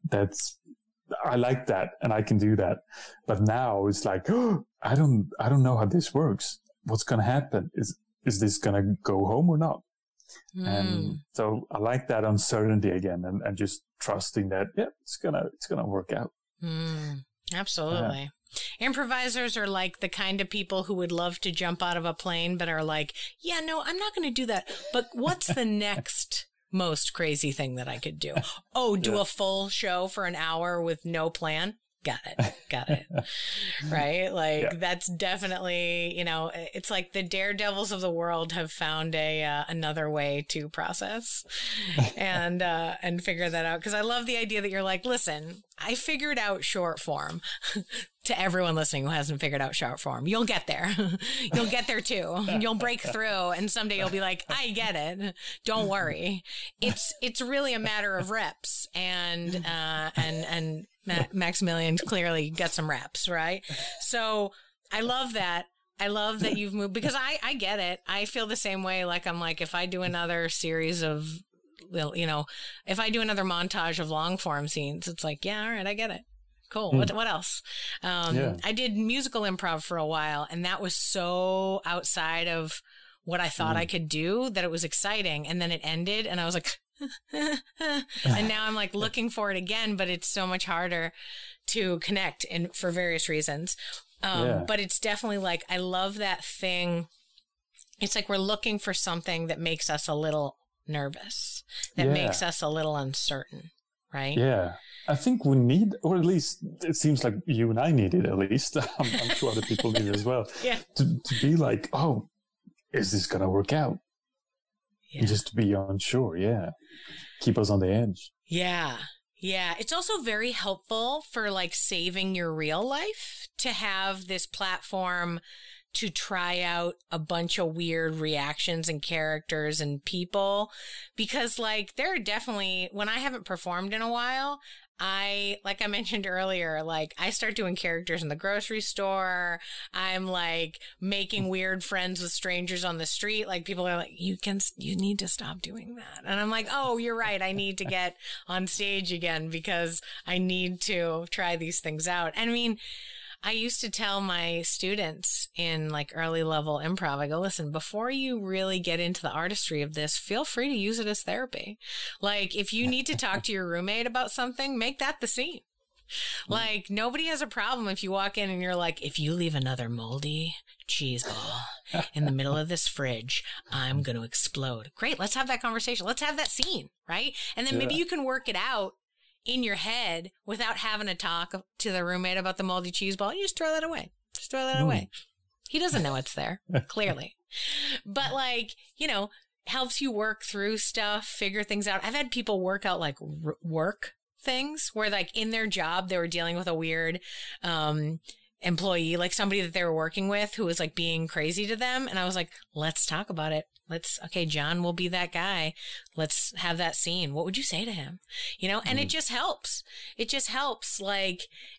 I like that and I can do that. But now it's like, oh, I don't know how this works. What's going to happen? Is this going to go home or not? And so I like that uncertainty again, and just trusting that, yeah, it's gonna work out. Absolutely. Improvisers are like the kind of people who would love to jump out of a plane, but are like, yeah, no, I'm not going to do that. But what's the next most crazy thing that I could do? Oh, do a full show for an hour with no plan? Got it. Right? Like that's definitely, it's like the daredevils of the world have found another way to process and figure that out. Cause I love the idea that you're like, listen, I figured out short form. To everyone listening who hasn't figured out short form, you'll get there. You'll get there too. You'll break through, and someday you'll be like, I get it. Don't worry. It's really a matter of reps, and Maximilian clearly got some reps, right? So I love that. I love that you've moved, because I get it. I feel the same way. Like, I'm like, if I do another series of, if I do another montage of long form scenes, it's like, yeah, all right, I get it. Cool. What else? I did musical improv for a while, and that was so outside of what I thought I could do that it was exciting. And then it ended, and I was like, and now I'm like looking for it again, but it's so much harder to connect for various reasons. But it's definitely like, I love that thing. It's like we're looking for something that makes us a little nervous, that makes us a little uncertain, right? Yeah. I think we need, or at least it seems like you and I need it, at least. I'm sure other people need it as well. Yeah. To be like, oh, is this going to work out? Yeah. Just to be unsure. Yeah. Keep us on the edge. Yeah. Yeah. It's also very helpful for like saving your real life to have this platform to try out a bunch of weird reactions and characters and people, because like there are definitely, when I haven't performed in a while, like I mentioned earlier, like I start doing characters in the grocery store. I'm like making weird friends with strangers on the street. Like people are like, you need to stop doing that. And I'm like, oh, you're right. I need to get on stage again because I need to try these things out. And I mean, I used to tell my students in like early level improv, I go, listen, before you really get into the artistry of this, feel free to use it as therapy. Like if you need to talk to your roommate about something, make that the scene. Like nobody has a problem if you walk in and you're like, if you leave another moldy cheese ball in the middle of this fridge, I'm going to explode. Great. Let's have that conversation. Let's have that scene. Right. And then maybe you can work it out in your head without having to talk to the roommate about the moldy cheese ball. You just throw that away. Just throw that away. He doesn't know it's there, clearly. But like, helps you work through stuff, figure things out. I've had people work out like work things where like in their job, they were dealing with a weird, employee, like somebody that they were working with who was like being crazy to them. And I was like, let's talk about it. Okay, John will be that guy. Let's have that scene. What would you say to him? And it just helps. It just helps. Like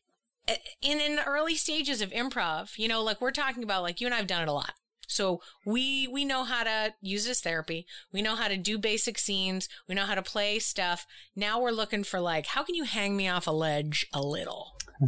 in the early stages of improv, like we're talking about, like you and I have done it a lot. So we know how to use this therapy. We know how to do basic scenes. We know how to play stuff. Now we're looking for like, how can you hang me off a ledge a little?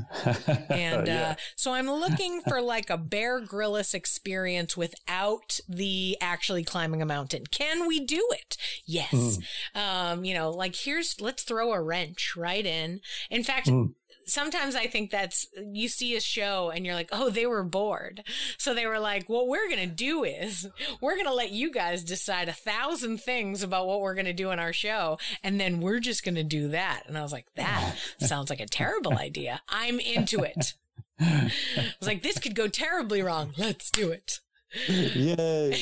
And so I'm looking for like a Bear Grylls experience without the actually climbing a mountain. Can we do it? Yes. Like let's throw a wrench right in. In fact, sometimes I think that's, you see a show and you're like, oh, they were bored. So they were like, what we're going to do is we're going to let you guys decide 1,000 things about what we're going to do in our show. And then we're just going to do that. And I was like, that sounds like a terrible idea. I'm into it. I was like, this could go terribly wrong. Let's do it. Yay.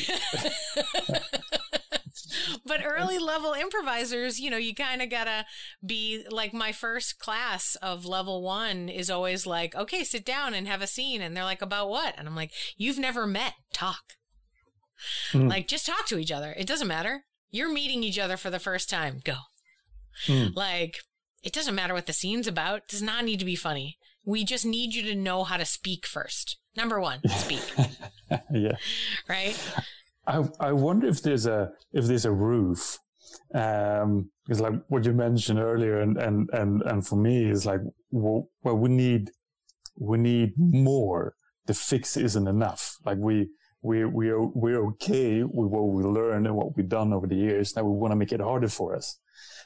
But early level improvisers, you know, you kind of gotta be like, my first class of level 1 is always like, okay, sit down and have a scene. And they're like, about what? And I'm like, you've never met. Talk. Like, just talk to each other. It doesn't matter. You're meeting each other for the first time. Go. Like, it doesn't matter what the scene's about. It does not need to be funny. We just need you to know how to speak first. Number 1, speak. Yeah. Right? I wonder if there's a roof, because like what you mentioned earlier, and for me is like, well, we need more. The fix isn't enough. Like we're okay with what we learned and what we've done over the years. Now we want to make it harder for us.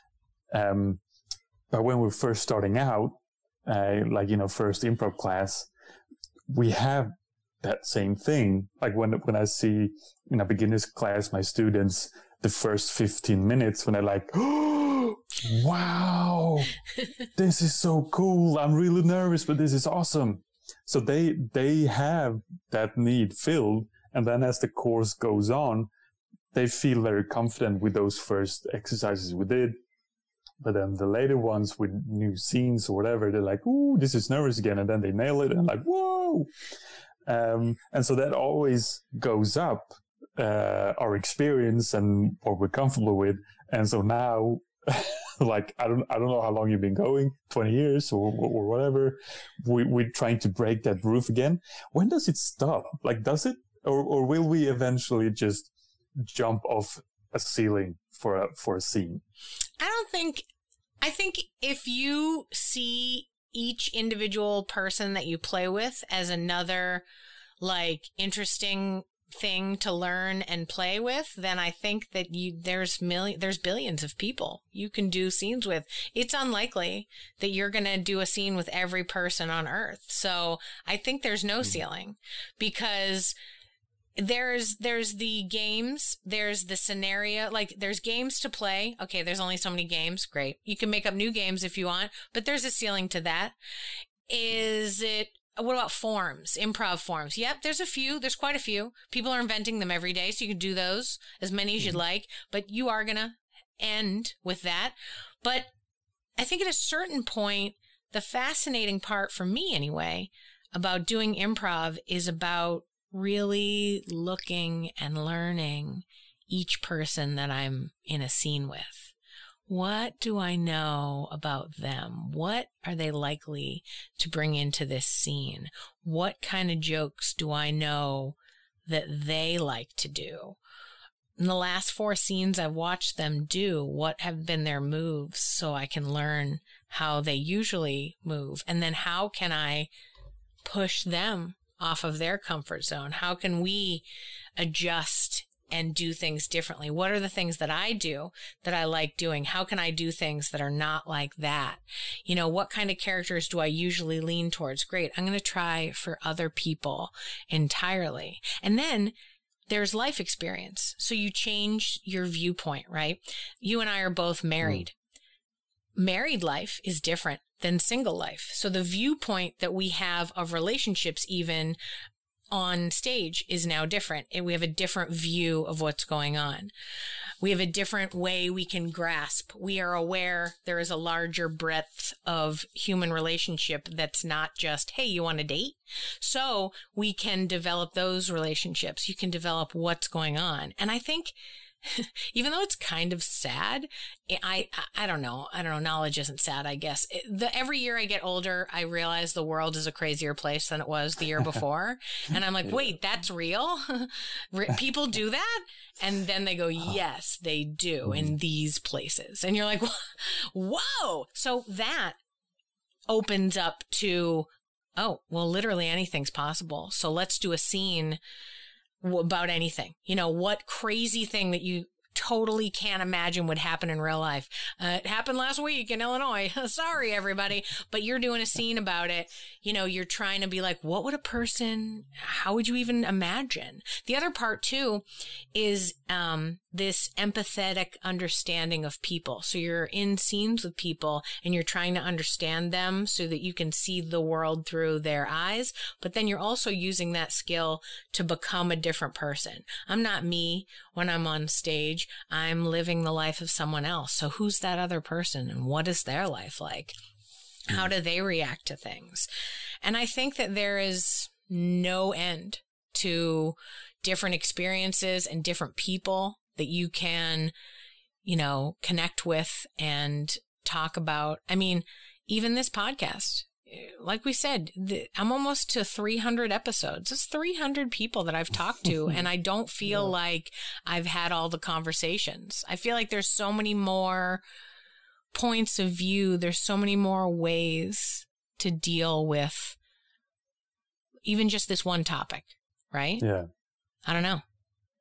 But when we're first starting out, like, you know, first improv class, we have that same thing. Like when I see in a beginner's class, my students, the first 15 minutes when they're like, oh, wow, this is so cool. I'm really nervous, but this is awesome. So they have that need filled. And then as the course goes on, they feel very confident with those first exercises we did. But then the later ones with new scenes or whatever, they're like, ooh, this is nervous again. And then they nail it and like, whoa. And so that always goes up, our experience and what we're comfortable with. And so now, like, I don't know how long you've been going, 20 years or whatever. We're trying to break that roof again. When does it stop? Like, does it, or will we eventually just jump off a ceiling for a scene? I think if you see each individual person that you play with as another, like, interesting thing to learn and play with, then I think that there's billions of people you can do scenes with. It's unlikely that you're going to do a scene with every person on earth. So I think there's no ceiling, because there's the games, there's the scenario, like there's games to play. Okay, there's only so many games. Great. You can make up new games if you want, but there's a ceiling to that. What about forms, improv forms? Yep, there's a few. There's quite a few. People are inventing them every day, so you can do those, as many as you'd like, but you are going to end with that. But I think at a certain point, the fascinating part for me anyway about doing improv is about really looking and learning each person that I'm in a scene with. What do I know about them? What are they likely to bring into this scene? What kind of jokes do I know that they like to do? In the last 4 scenes I've watched them do, what have been their moves so I can learn how they usually move? And then how can I push them off of their comfort zone? How can we adjust and do things differently? What are the things that I do that I like doing? How can I do things that are not like that? You know, what kind of characters do I usually lean towards? Great. I'm going to try for other people entirely. And then there's life experience. So you change your viewpoint, right? You and I are both married. Married life is different than single life. So the viewpoint that we have of relationships, even on stage, is now different. And we have a different view of what's going on. We have a different way we can grasp. We are aware there is a larger breadth of human relationship that's not just, hey, you want to date? So we can develop those relationships. You can develop what's going on. And I think even though it's kind of sad, I don't know. Knowledge isn't sad, I guess. Every year I get older, I realize the world is a crazier place than it was the year before. And I'm like, wait, that's real? People do that? And then they go, yes, they do in these places. And you're like, whoa. So that opens up to, oh, well, literally anything's possible. So let's do a scene about anything. You know, what crazy thing that you totally can't imagine would happen in real life. It happened last week in Illinois. Sorry, everybody. But you're doing a scene about it. You know, you're trying to be like, what would a person, how would you even imagine? The other part too is this empathetic understanding of people. So you're in scenes with people and you're trying to understand them so that you can see the world through their eyes. But then you're also using that skill to become a different person. I'm not me when I'm on stage. I'm living the life of someone else. So who's that other person and what is their life like? How do they react to things? And I think that there is no end to different experiences and different people that you can, you know, connect with and talk about. I mean, even this podcast, like we said, I'm almost to 300 episodes. It's 300 people that I've talked to, and I don't feel like I've had all the conversations. I feel like there's so many more points of view. There's so many more ways to deal with even just this one topic, right? Yeah. I don't know.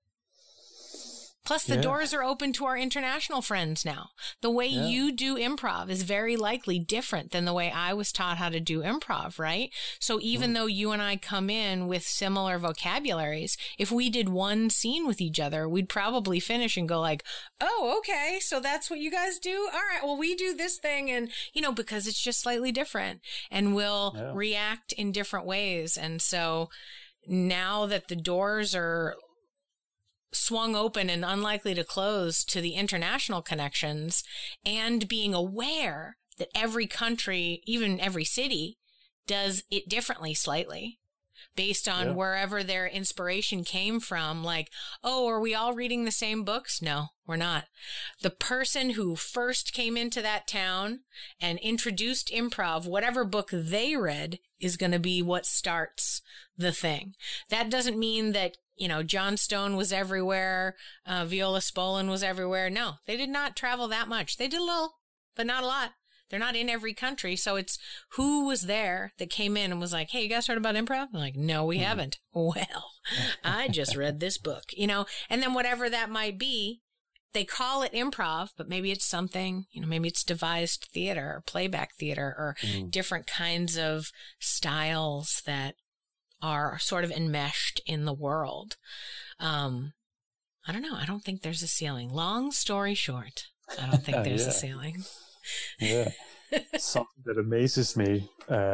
Plus, the doors are open to our international friends now. The way you do improv is very likely different than the way I was taught how to do improv, right? So even though you and I come in with similar vocabularies, if we did one scene with each other, we'd probably finish and go like, oh, okay, so that's what you guys do? All right, well, we do this thing. And, you know, because it's just slightly different and we'll react in different ways. And so now that the doors are swung open and unlikely to close to the international connections, and being aware that every country, even every city, does it differently slightly based on wherever their inspiration came from. Like, oh, are we all reading the same books? No, we're not. The person who first came into that town and introduced improv, whatever book they read is going to be what starts the thing. That doesn't mean that, you know, John Stone was everywhere, Viola Spolin was everywhere. No, they did not travel that much. They did a little, but not a lot. They're not in every country. So it's who was there that came in and was like, hey, you guys heard about improv? I'm like, no, we haven't. Well, I just read this book, you know, and then whatever that might be, they call it improv, but maybe it's something, you know, maybe it's devised theater or playback theater or different kinds of styles that are sort of enmeshed in the world. I don't know. I don't think there's a ceiling. Long story short, I don't think there's a ceiling. Yeah. Something that amazes me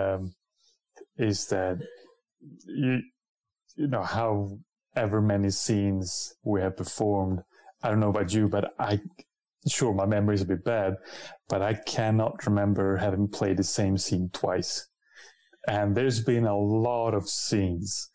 is that you know, however many scenes we have performed, I don't know about you, but sure, my memory is a bit bad, but I cannot remember having played the same scene twice. And there's been a lot of scenes,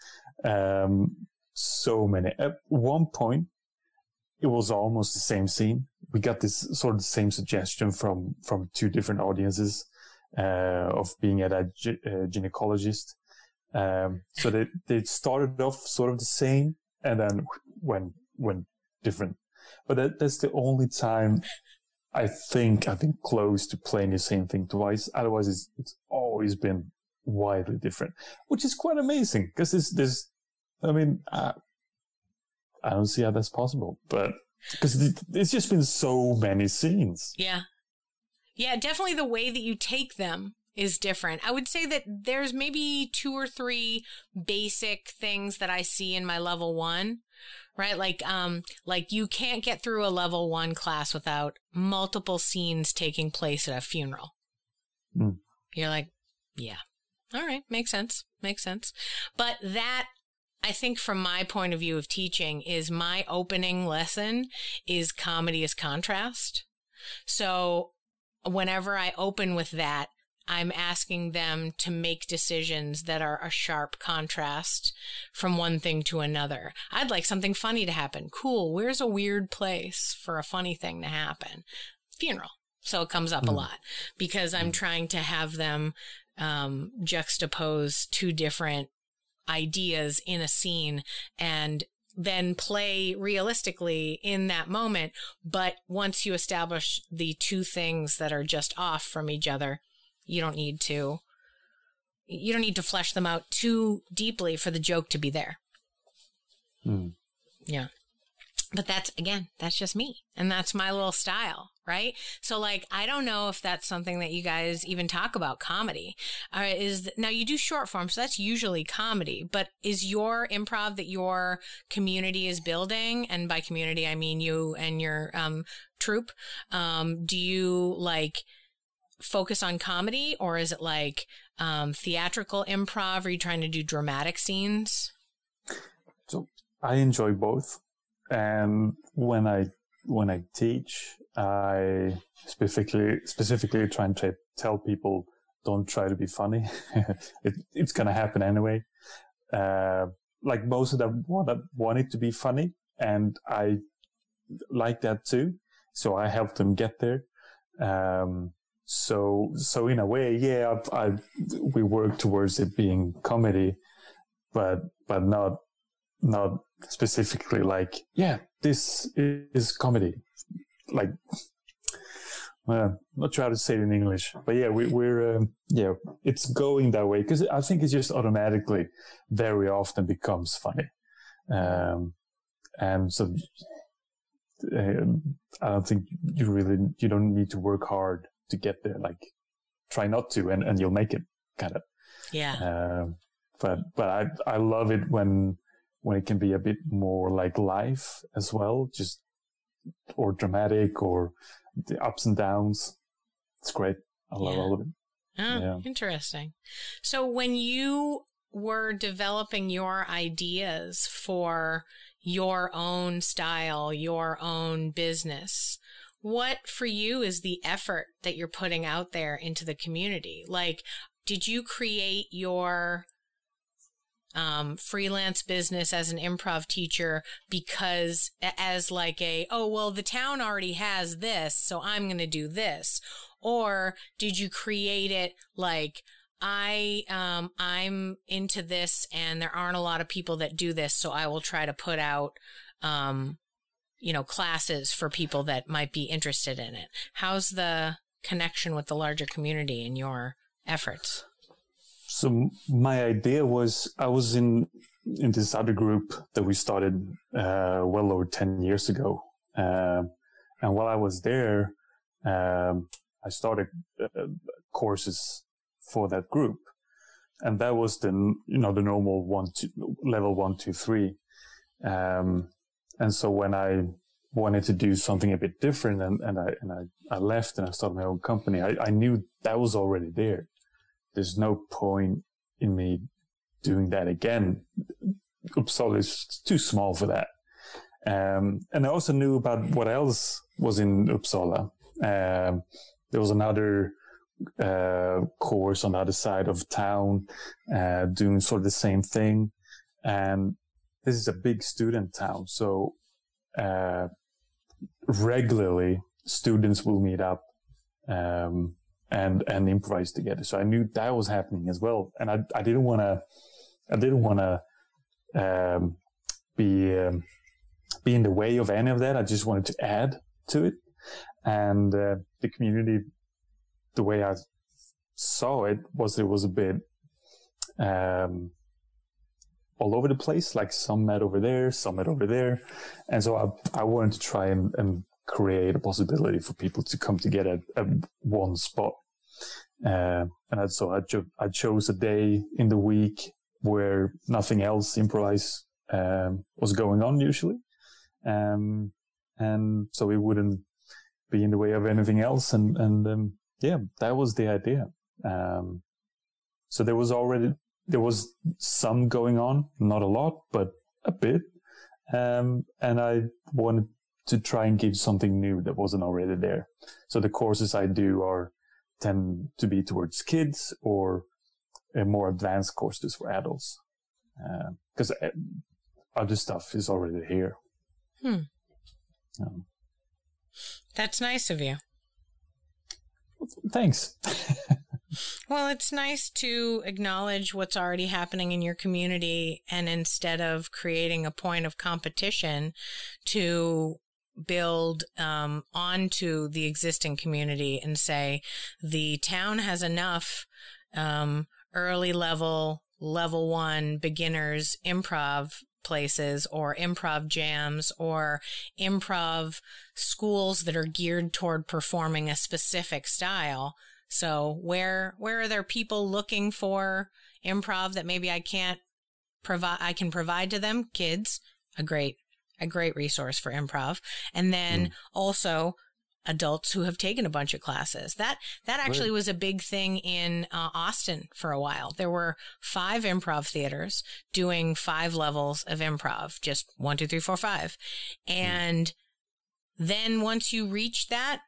so many. At one point, it was almost the same scene. We got this sort of the same suggestion from two different audiences of being at a gynecologist. So they started off sort of the same and then went different. But that's the only time I think I've been close to playing the same thing twice. Otherwise, it's always been widely different, which is quite amazing because I mean, I don't see how that's possible, but because it's just been so many scenes. Yeah, definitely the way that you take them is different. I would say that there's maybe 2 or 3 basic things that I see in my level 1, right? Like you can't get through a level 1 class without multiple scenes taking place at a funeral. You're like, yeah. All right. Makes sense. But that, I think from my point of view of teaching, is my opening lesson is comedy is contrast. So whenever I open with that, I'm asking them to make decisions that are a sharp contrast from one thing to another. I'd like something funny to happen. Cool. Where's a weird place for a funny thing to happen? Funeral. So it comes up a lot because I'm trying to have them juxtapose 2 different ideas in a scene and then play realistically in that moment. But once you establish the 2 things that are just off from each other, you don't need to flesh them out too deeply for the joke to be there. Yeah. But that's just me. And that's my little style, right? So like, I don't know if that's something that you guys even talk about, comedy. Now you do short form, so that's usually comedy, but is your improv that your community is building? And by community, I mean you and your troupe. Do you like focus on comedy, or is it like theatrical improv? Are you trying to do dramatic scenes? So I enjoy both. And when I teach, I specifically try and tell people, don't try to be funny. It's going to happen anyway. Like most of them want it to be funny, and I like that too. So I help them get there. So in a way, yeah, we work towards it being comedy, but not specifically like, yeah, this is comedy. Like, not try to say it in English, but yeah, we're it's going that way, because I think it just automatically very often becomes funny. And so I don't think you don't need to work hard to get there. Like, try not to, and you'll make it, kind of. Yeah. But I love it when it can be a bit more like life as well, or dramatic, or the ups and downs. It's great. I love all of it. Oh, yeah. Interesting. So when you were developing your ideas for your own style, your own business, what for you is the effort that you're putting out there into the community? Like, did you create your freelance business as an improv teacher because as like the town already has this, so I'm going to do this? Or did you create it like, I'm into this and there aren't a lot of people that do this, so I will try to put out, classes for people that might be interested in it? How's the connection with the larger community in your efforts? So my idea was, I was in this other group that we started well over 10 years ago. And while I was there, I started courses for that group. And that was the normal level 1, 2, 3. And so when I wanted to do something a bit different and I left and I started my own company, I knew that was already there. There's no point in me doing that again. Uppsala is too small for that. And I also knew about what else was in Uppsala. There was another course on the other side of town doing sort of the same thing. And this is a big student town. So regularly students will meet up and improvise together. So I knew that was happening as well. And I didn't want to be in the way of any of that. I just wanted to add to it. And the community, the way I saw it was a bit all over the place. Like, some met over there, some met over there. And so I wanted to try and create a possibility for people to come together at one spot. So I chose a day in the week where nothing else improvise was going on usually. And so it wouldn't be in the way of anything else. And that was the idea. So there was some going on, not a lot, but a bit. And I wanted to try and give something new that wasn't already there. So the courses I do tend to be towards kids, or more advanced courses for adults. Because other stuff is already here. That's nice of you. Thanks. Well, it's nice to acknowledge what's already happening in your community, and instead of creating a point of competition, to build onto the existing community and say, the town has enough early level 1 beginners improv places or improv jams or improv schools that are geared toward performing a specific style. So where are there people looking for improv that maybe I can provide to them? Kids, a great resource for improv. And then also adults who have taken a bunch of classes. That actually was a big thing in Austin for a while. There were 5 improv theaters doing 5 levels of improv, just 1, 2, 3, 4, 5. And then once you reached that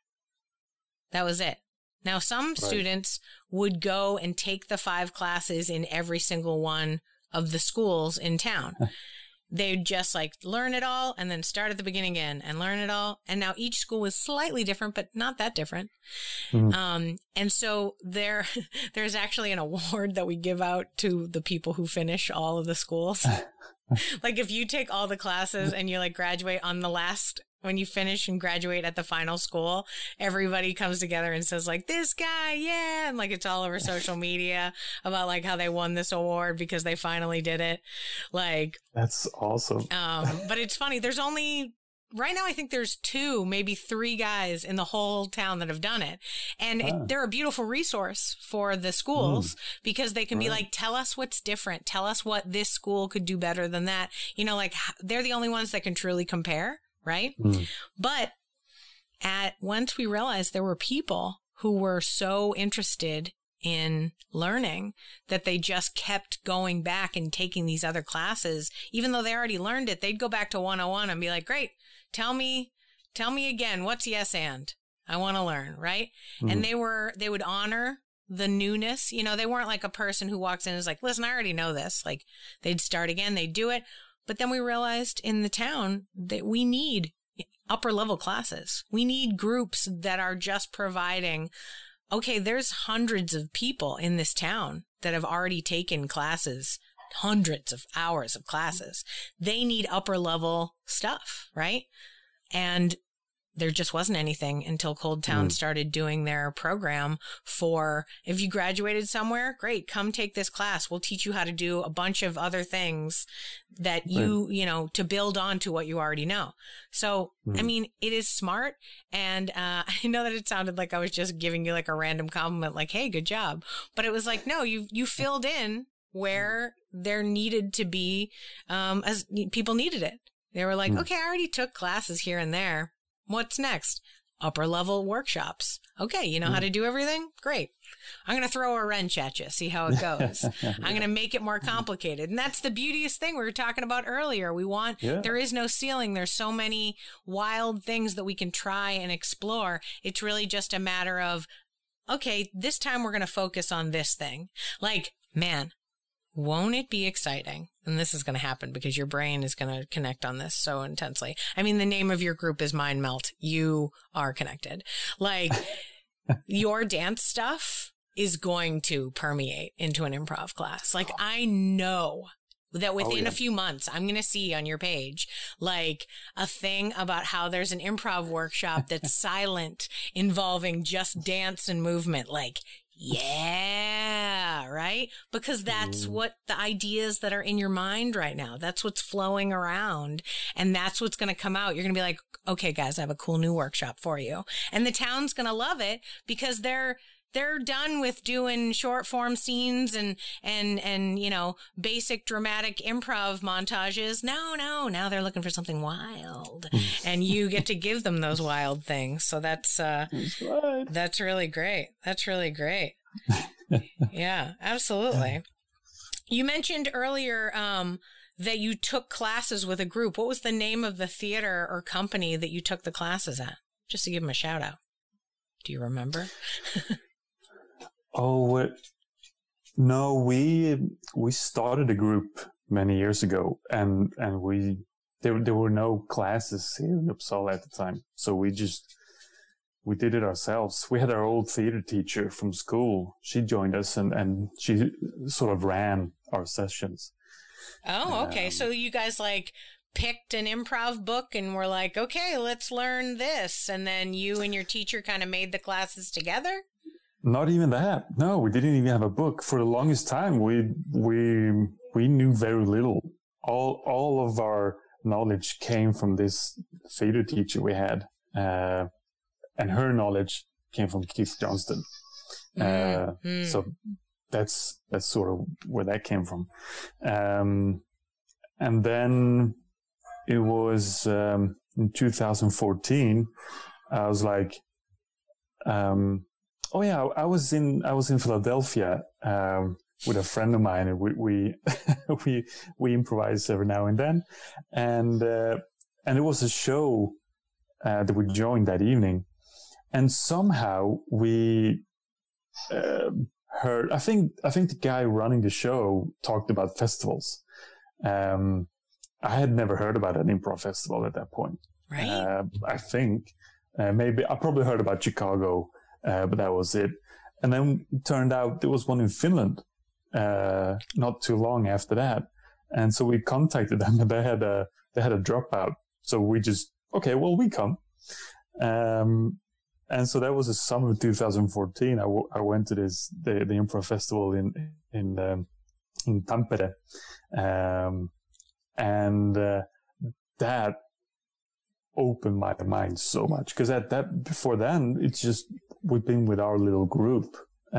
was it. Now, some students would go and take the 5 classes in every single one of the schools in town. They'd just like learn it all and then start at the beginning again and learn it all. And now each school was slightly different, but not that different. And so there's actually an award that we give out to the people who finish all of the schools. Like if you take all the classes and you like graduate on the last, when you finish and graduate at the final school, everybody comes together and says like, this guy, yeah. And like, it's all over social media about like how they won this award because they finally did it. Like, that's awesome. But it's funny. There's only, right now, I think there's 2, maybe 3 guys in the whole town that have done it. And they're a beautiful resource for the schools because they can be like, tell us what's different. Tell us what this school could do better than that. You know, like they're the only ones that can truly compare. Right. But once we realized there were people who were so interested in learning that they just kept going back and taking these other classes, even though they already learned it, they'd go back to 101 and be like, great, tell me again, what's yes and? I want to learn. Right. And they would honor the newness. You know, they weren't like a person who walks in and is like, listen, I already know this. Like they'd start again, they'd do it. But then we realized in the town that we need upper level classes. We need groups that are just providing, okay, there's hundreds of people in this town that have already taken classes, hundreds of hours of classes. They need upper level stuff, right? And there just wasn't anything until Cold Town started doing their program for, if you graduated somewhere, great, come take this class. We'll teach you how to do a bunch of other things that you know, to build on to what you already know. So, I mean, it is smart. And I know that it sounded like I was just giving you like a random compliment, like, hey, good job. But it was like, no, you filled in where there needed to be, as people needed it. They were like, okay, I already took classes here and there. What's next? Upper level workshops. Okay, you know how to do everything? Great. I'm going to throw a wrench at you, see how it goes. I'm going to make it more complicated. And that's the beauteous thing we were talking about earlier. We want, there is no ceiling. There's so many wild things that we can try and explore. It's really just a matter of, okay, this time we're going to focus on this thing. Like, man, won't it be exciting? And this is going to happen because your brain is going to connect on this so intensely. I mean, the name of your group is Mind Melt. You are connected. Like your dance stuff is going to permeate into an improv class. Like I know that within a few months, I'm going to see on your page, like a thing about how there's an improv workshop that's silent involving just dance and movement. Like, yeah, right? Because that's what the ideas that are in your mind right now. That's what's flowing around. And that's what's going to come out. You're going to be like, okay, guys, I have a cool new workshop for you. And the town's going to love it because they're done with doing short form scenes and, you know, basic dramatic improv montages. Now they're looking for something wild and you get to give them those wild things. So that's really great. That's really great. Yeah, absolutely. You mentioned earlier, that you took classes with a group. What was the name of the theater or company that you took the classes at? Just to give them a shout out. Do you remember? No, we started a group many years ago, and there were no classes here in Uppsala at the time, so we did it ourselves. We had our old theater teacher from school. She joined us, and she sort of ran our sessions. Oh, okay. So you guys like picked an improv book and were like, okay, let's learn this, and then you and your teacher kind of made the classes together? Not even that. No, we didn't even have a book. For the longest time, we knew very little all of our knowledge came from this theater teacher we had, and her knowledge came from Keith Johnston. So that's sort of where that came from. And then it was in 2014. I was like, oh yeah, I was in Philadelphia with a friend of mine, and we we improvise every now and then, and it was a show that we joined that evening, and somehow we heard. I think the guy running the show talked about festivals. I had never heard about an improv festival at that point. Right. I think maybe I probably heard about Chicago, but that was it. And then it turned out there was one in Finland not too long after that. And so we contacted them, and they had a dropout. So we just, okay, well, we come. And so that was the summer of 2014. I went to the improv festival in Tampere. And that opened my mind so much, because before then, it's just, we've been with our little group,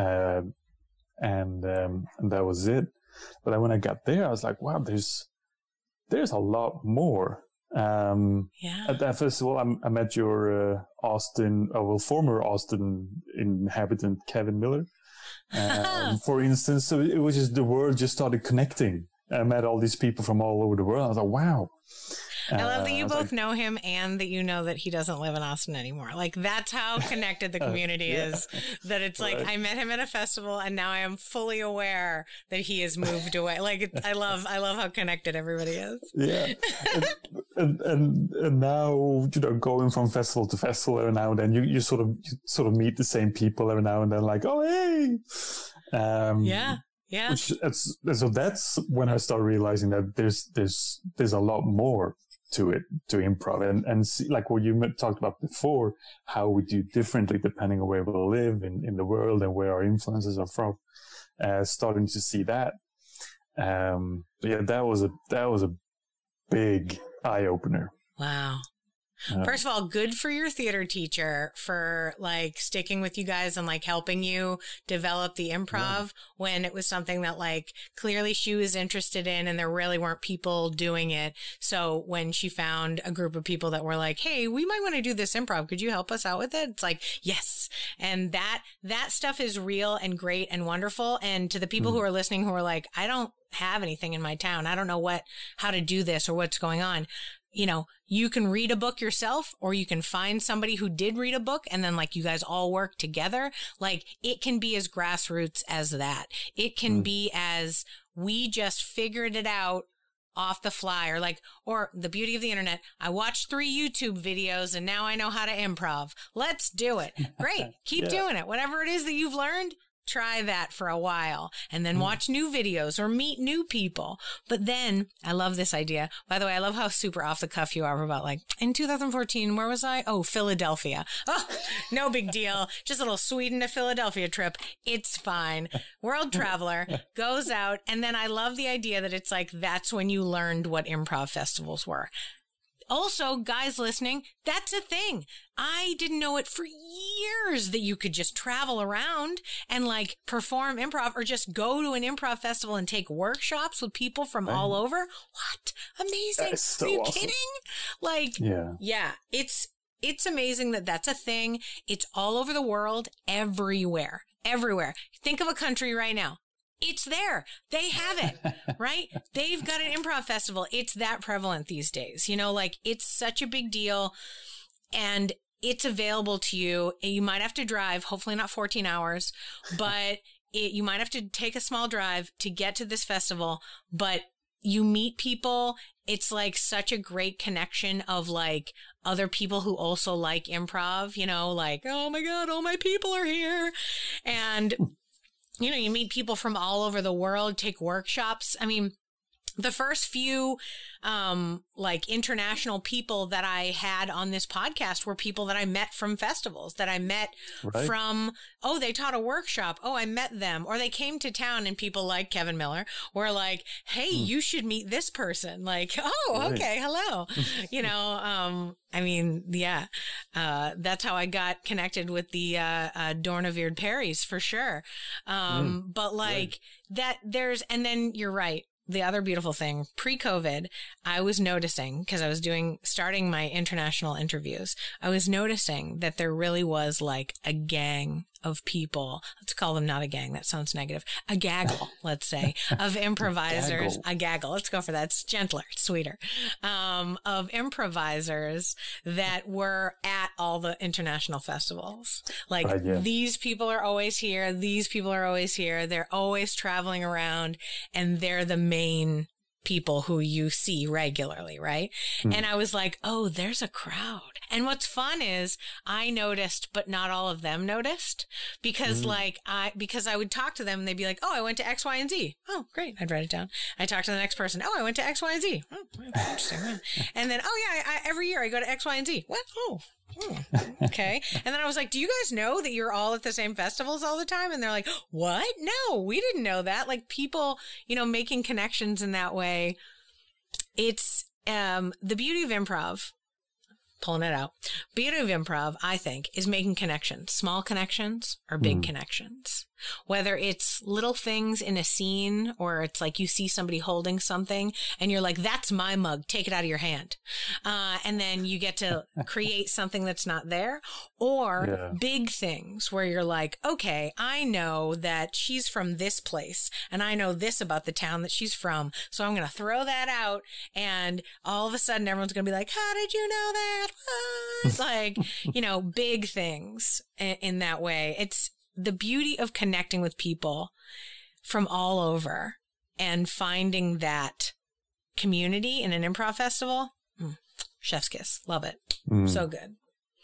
and that was it. But then when I got there, I was like, wow, there's a lot more. At that festival, I met your former Austin inhabitant, Kevin Miller, for instance. So it was just, the world just started connecting. I met all these people from all over the world. I was like, wow. I love that you both know him, and that you know that he doesn't live in Austin anymore. Like, that's how connected the community is. That it's like, I met him at a festival, and now I am fully aware that he has moved away. Like, I love how connected everybody is. Yeah. and now, going from festival to festival every now and then, you sort of meet the same people every now and then, like, oh, hey. Yeah. So that's when I started realizing that there's a lot more to it, to improv, and see, like what you talked about before, how we do differently depending on where we live in the world and where our influences are from. Starting to see that, that was a big eye opener. Wow. First of all, good for your theater teacher for like sticking with you guys and like helping you develop the improv when it was something that like clearly she was interested in and there really weren't people doing it. So when she found a group of people that were like, hey, we might want to do this improv. Could you help us out with it? It's like, yes. And that stuff is real and great and wonderful. And to the people who are listening who are like, I don't have anything in my town. I don't know how to do this or what's going on. You can read a book yourself, or you can find somebody who did read a book and then like you guys all work together. Like it can be as grassroots as that. It can be as we just figured it out off the fly, or the beauty of the internet. I watched 3 YouTube videos and now I know how to improv. Let's do it. Great. Keep doing it. Whatever it is that you've learned, try that for a while and then watch new videos or meet new people. But then I love this idea. By the way, I love how super off the cuff you are about like in 2014, where was I? Oh, Philadelphia. Oh, no big deal. Just a little Sweden to Philadelphia trip. It's fine. World traveler goes out. And then I love the idea that it's like, that's when you learned what improv festivals were. Also, guys listening, that's a thing. I didn't know it for years that you could just travel around and like perform improv or just go to an improv festival and take workshops with people from all over. What? Amazing. So Are you awesome. kidding? Like, yeah, it's amazing that that's a thing. It's all over the world, everywhere. Think of a country right now. It's there. They have it, right? They've got an improv festival. It's that prevalent these days. Like it's such a big deal and it's available to you. You might have to drive, hopefully not 14 hours, but you might have to take a small drive to get to this festival, but you meet people. It's like such a great connection of like other people who also like improv, like, oh my God, all my people are here. And you meet people from all over the world, take workshops. I mean, the first few, like international people that I had on this podcast were people that I met from festivals, that I met from, they taught a workshop. Oh, I met them. Or they came to town, and people like Kevin Miller were like, hey, you should meet this person. Like, okay. Hello. I mean, yeah, that's how I got connected with the, Dornavered Perrys for sure. But like and then you're right. The other beautiful thing, pre-COVID, I was noticing, because I was starting my international interviews, I was noticing that there really was like a gang of people. Let's call them not a gang. That sounds negative. A gaggle, let's say, of improvisers. A gaggle. Let's go for that. It's gentler, it's sweeter. Of improvisers that were at all the international festivals. Like these people are always here. These people are always here. They're always traveling around, and they're the main people who you see regularly, right? And I was like, oh, there's a crowd. And what's fun is I noticed, but not all of them noticed, because because I would talk to them and they'd be like, oh, I went to X, Y, and Z. Oh, great. I'd write it down. I talked to the next person. Oh, I went to X, Y, and Z. Oh, interesting. And then, every year I go to X, Y, and Z. What? Okay. And then I was like, do you guys know that you're all at the same festivals all the time? And they're like, what? No, we didn't know that. Like people, making connections in that way. It's the beauty of improv. Pulling it out. Beauty of improv, I think, is making connections, small connections or big connections. Whether it's little things in a scene, or it's like you see somebody holding something and you're like, that's my mug, take it out of your hand. And then you get to create something that's not there, or big things where you're like, okay, I know that she's from this place and I know this about the town that she's from. So I'm going to throw that out. And all of a sudden everyone's going to be like, how did you know that? What? Like, big things in that way. It's the beauty of connecting with people from all over and finding that community in an improv festival. Chef's kiss. Love it. So good.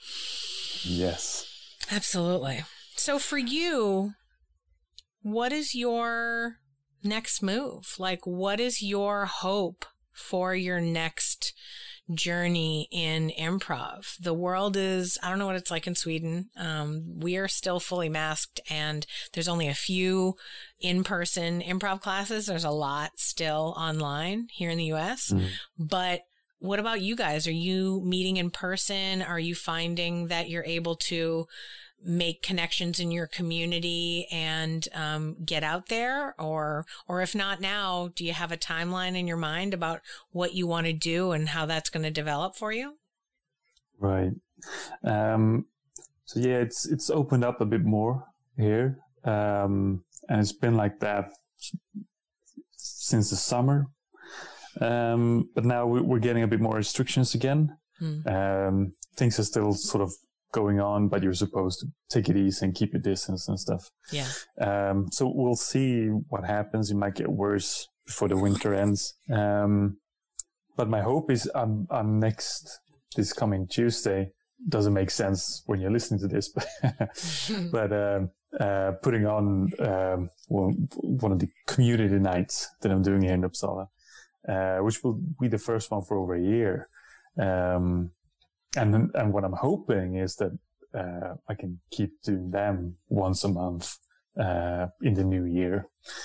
Yes. Absolutely. So for you, what is your next move? Like, what is your hope for your next journey in improv? The world is, I don't know what it's like in Sweden. We are still fully masked, and there's only a few in-person improv classes. There's a lot still online here in the US. But what about you guys? Are you meeting in person? Are you finding that you're able to make connections in your community and get out there? Or if not now, do you have a timeline in your mind about what you want to do and how that's going to develop for you? Right. So yeah, it's opened up a bit more here. And it's been like that since the summer. But now we're getting a bit more restrictions again. Things are still sort of going on, but you're supposed to take it easy and keep your distance and stuff. Yeah. So we'll see what happens. It might get worse before the winter ends. But my hope is I'm next this coming Tuesday. Doesn't make sense when you're listening to this, but putting on one of the community nights that I'm doing here in Uppsala, which will be the first one for over a year. And what I'm hoping is that I can keep doing them once a month in the new year.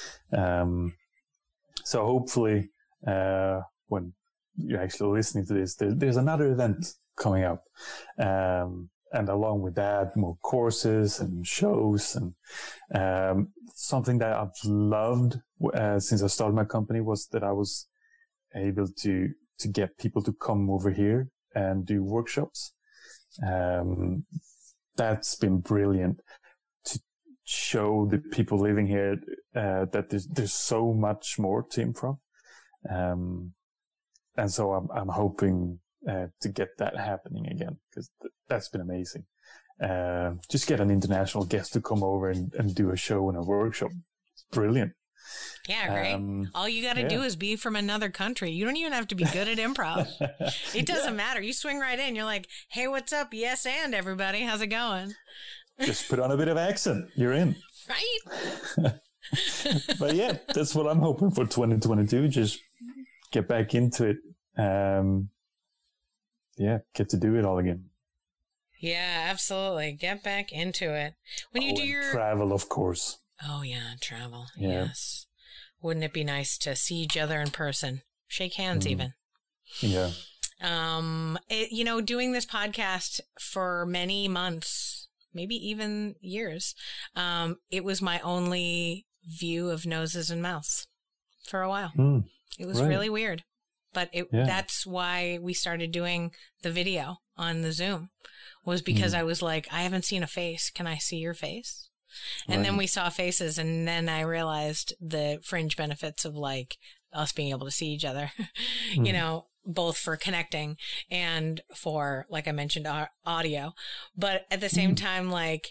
So hopefully, when you're actually listening to this, there's another event coming up. And along with that, more courses and shows. And something that I've loved since I started my company was that I was able to get people to come over here and do workshops. That's been brilliant to show the people living here that there's so much more to improv. And so I'm hoping to get that happening again, because that's been amazing. Just get an international guest to come over and do a show and a workshop. It's brilliant. Yeah, great. All you got to do is be from another country. You don't even have to be good at improv. It doesn't matter. You swing right in. You're like, hey, what's up? Yes, and everybody. How's it going? Just put on a bit of accent. You're in. Right? But yeah, that's what I'm hoping for 2022. Just get back into it. Get to do it all again. Yeah, absolutely. Get back into it. When you do your travel, of course. Oh yeah, travel. Yeah. Yes. Wouldn't it be nice to see each other in person? Shake hands even. Yeah. Doing this podcast for many months, maybe even years, it was my only view of noses and mouths for a while. It was really weird, but that's why we started doing the video on the Zoom, was because I was like, I haven't seen a face. Can I see your face? And then we saw faces, and then I realized the fringe benefits of like us being able to see each other, both for connecting and for, like I mentioned, audio. But at the same time, like,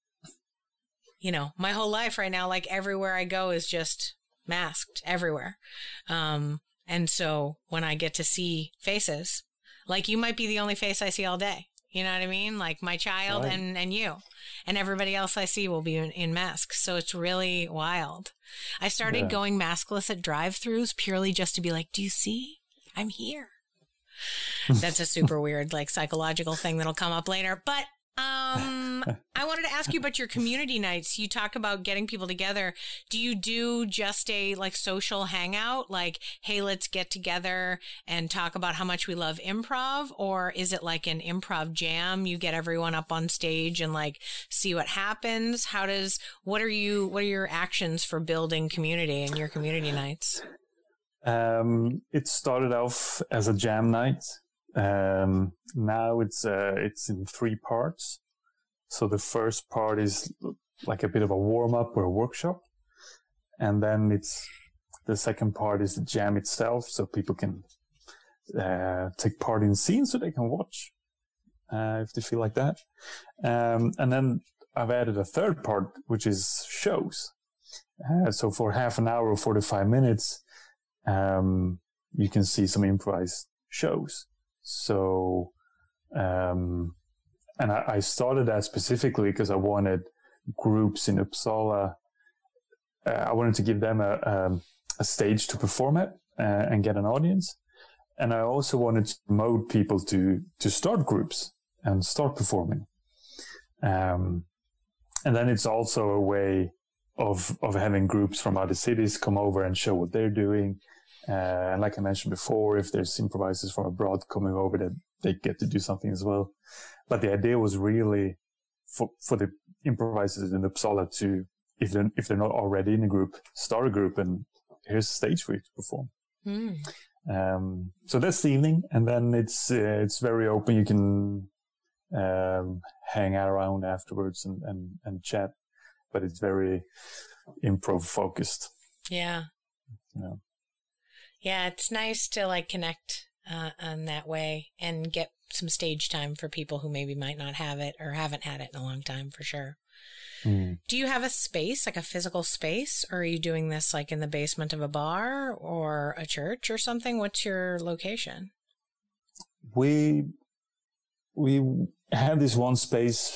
my whole life right now, like everywhere I go is just masked everywhere. And so when I get to see faces, like you might be the only face I see all day. You know what I mean? Like my child and you, and everybody else I see will be in masks. So it's really wild. I started going maskless at drive-thrus purely just to be like, do you see? I'm here. That's a super weird, like psychological thing that'll come up later. But I wanted to ask you about your community nights. You talk about getting people together. Do you do just a like social hangout? Like, hey, let's get together and talk about how much we love improv? Or is it like an improv jam? You get everyone up on stage and like see what happens. What are your actions for building community in your community nights? It started off as a jam night. Now it's in 3 parts. So the first part is like a bit of a warm up or a workshop. And then the second part is the jam itself. So people can, take part in scenes so they can watch, if they feel like that. And then I've added a third part, which is shows. So for half an hour or 45 minutes, you can see some improvised shows. So, and I started that specifically because I wanted groups in Uppsala. I wanted to give them a stage to perform at, and get an audience. And I also wanted to promote people to start groups and start performing. And then it's also a way of having groups from other cities come over and show what they're doing. And like I mentioned before, if there's improvisers from abroad coming over, that they get to do something as well. But the idea was really for the improvisers in Uppsala to, if they're not already in a group, start a group, and here's a stage for you to perform. So that's the evening, and then it's very open. You can hang out around afterwards and chat, but it's very improv focused. Yeah. Yeah, it's nice to like connect on that way and get some stage time for people who maybe might not have it or haven't had it in a long time, for sure. Do you have a space, like a physical space, or are you doing this like in the basement of a bar or a church or something? What's your location? We have this one space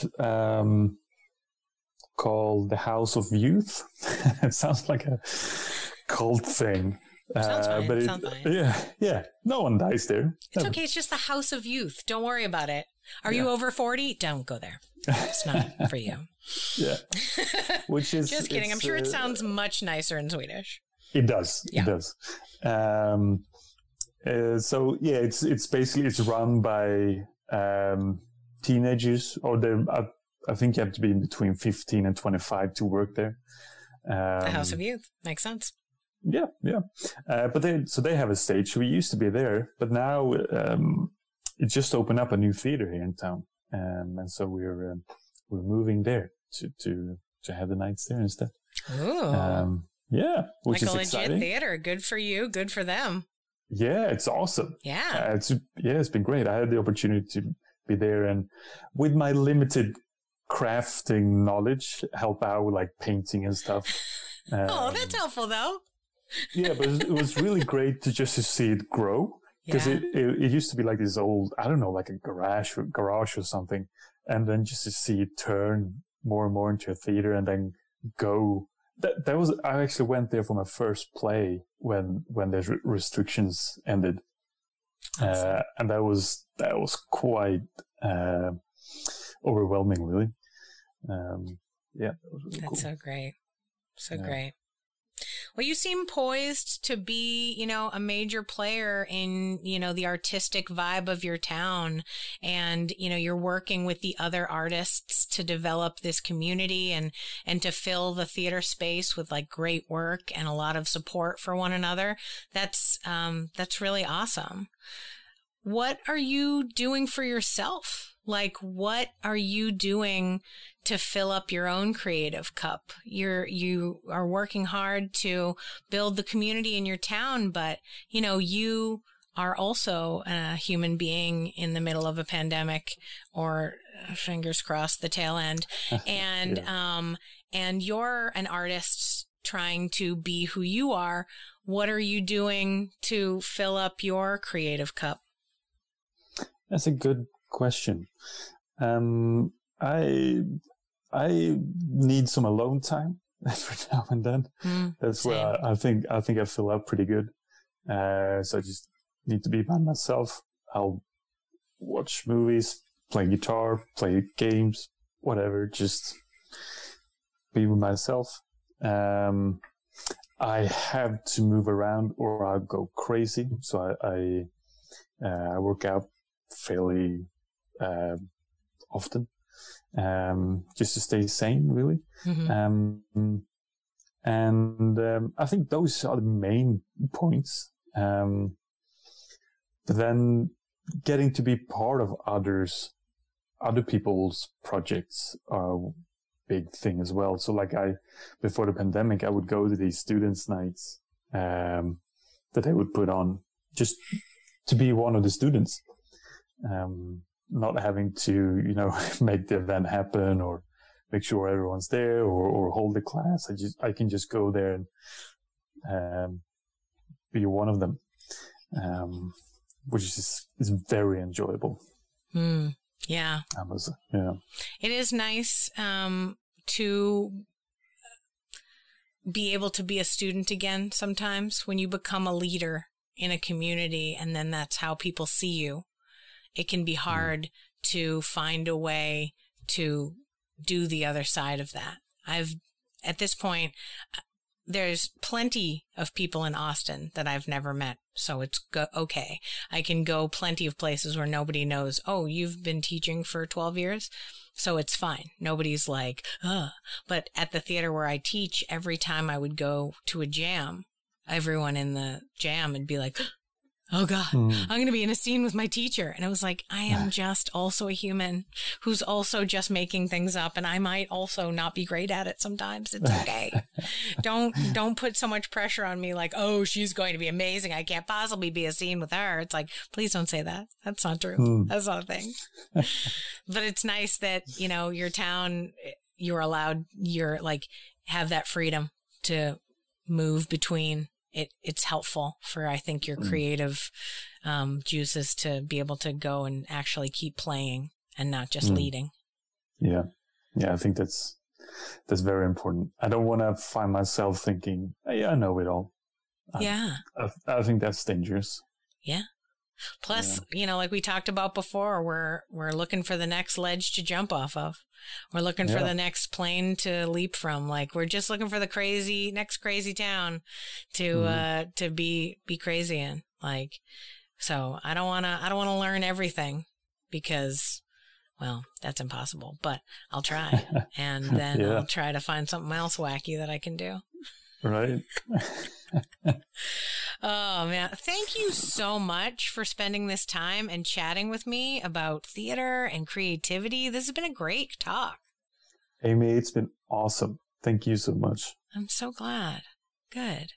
called the House of Youth. It sounds like a cult thing. Sounds fine. But Sounds fine. Yeah. No one dies there. It's okay. It's just the House of Youth. Don't worry about it. Are you over 40? Don't go there. It's not for you. Yeah. Which is just kidding. I'm sure it sounds much nicer in Swedish. It does. Yeah. It does. So yeah, it's basically run by teenagers, or I think you have to be between 15 and 25 to work there. The House of Youth makes sense. Yeah. But they have a stage. We used to be there, but now it just opened up a new theater here in town, and so we're moving there to have the nights there instead. Ooh. Yeah, which like is a legit exciting. theater. Good for you. Good for them. Yeah, it's awesome. Yeah. It's been great. I had the opportunity to be there, and with my limited crafting knowledge, help out with like painting and stuff. That's helpful though. Yeah, but it was really great to see it grow, because it used to be like this old, I don't know, like a garage or something, and then just to see it turn more and more into a theater, and then go that was, I actually went there for my first play when the restrictions ended. Awesome. And that was quite overwhelming, really. Yeah, that was really That's cool. so great. So great. Well, you seem poised to be, a major player in, the artistic vibe of your town. And, you're working with the other artists to develop this community and to fill the theater space with like great work and a lot of support for one another. That's really awesome. What are you doing for yourself? Like, what are you doing to fill up your own creative cup? You are working hard to build the community in your town, but, you are also a human being in the middle of a pandemic, or fingers crossed, the tail end. And, and you're an artist trying to be who you are. What are you doing to fill up your creative cup? That's a good question. I need some alone time every now and then. That's same. where I think I fill up pretty good. So I just need to be by myself. I'll watch movies, play guitar, play games, whatever. Just be with myself. I have to move around or I'll go crazy. So I work out fairly often, just to stay sane, really. Mm-hmm. I think those are the main points. But then getting to be part of other people's projects are a big thing as well. So like before the pandemic, I would go to these students' nights, that they would put on just to be one of the students. Not having to, make the event happen or make sure everyone's there or hold the class. I can just go there and be one of them, which is very enjoyable. Yeah. Yeah. It is nice to be able to be a student again sometimes when you become a leader in a community and then that's how people see you. It can be hard to find a way to do the other side of that. At this point, there's plenty of people in Austin that I've never met. So it's okay. I can go plenty of places where nobody knows, oh, you've been teaching for 12 years. So it's fine. Nobody's like, ugh. But at the theater where I teach, every time I would go to a jam, everyone in the jam would be like, oh God, I'm going to be in a scene with my teacher. And it was like, I am just also a human who's also just making things up. And I might also not be great at it sometimes. It's okay. Don't put so much pressure on me like, oh, she's going to be amazing. I can't possibly be a scene with her. It's like, please don't say that. That's not true. That's not a thing. But it's nice that, your town, you're allowed, have that freedom to move between. It's helpful for, I think, your creative juices to be able to go and actually keep playing and not just leading. Yeah. Yeah, I think that's very important. I don't want to find myself thinking, hey, I know it all. I think that's dangerous. Yeah. Plus, like we talked about before, we're looking for the next ledge to jump off of. We're looking for the next plane to leap from. Like we're just looking for the next crazy town to be crazy in. Like, so I don't want to learn everything because, well, that's impossible, but I'll try. And then I'll try to find something else wacky that I can do. Right. Oh, man. Thank you so much for spending this time and chatting with me about theater and creativity. This has been a great talk. Amy, it's been awesome. Thank you so much. I'm so glad. Good.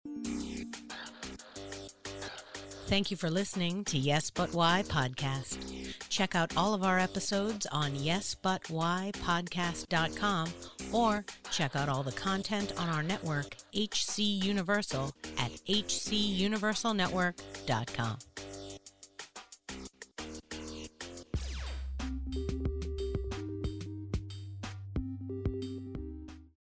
Thank you for listening to Yes But Why podcast. Check out all of our episodes on yesbutwhypodcast.com or check out all the content on our network, HC Universal, at hcuniversalnetwork.com.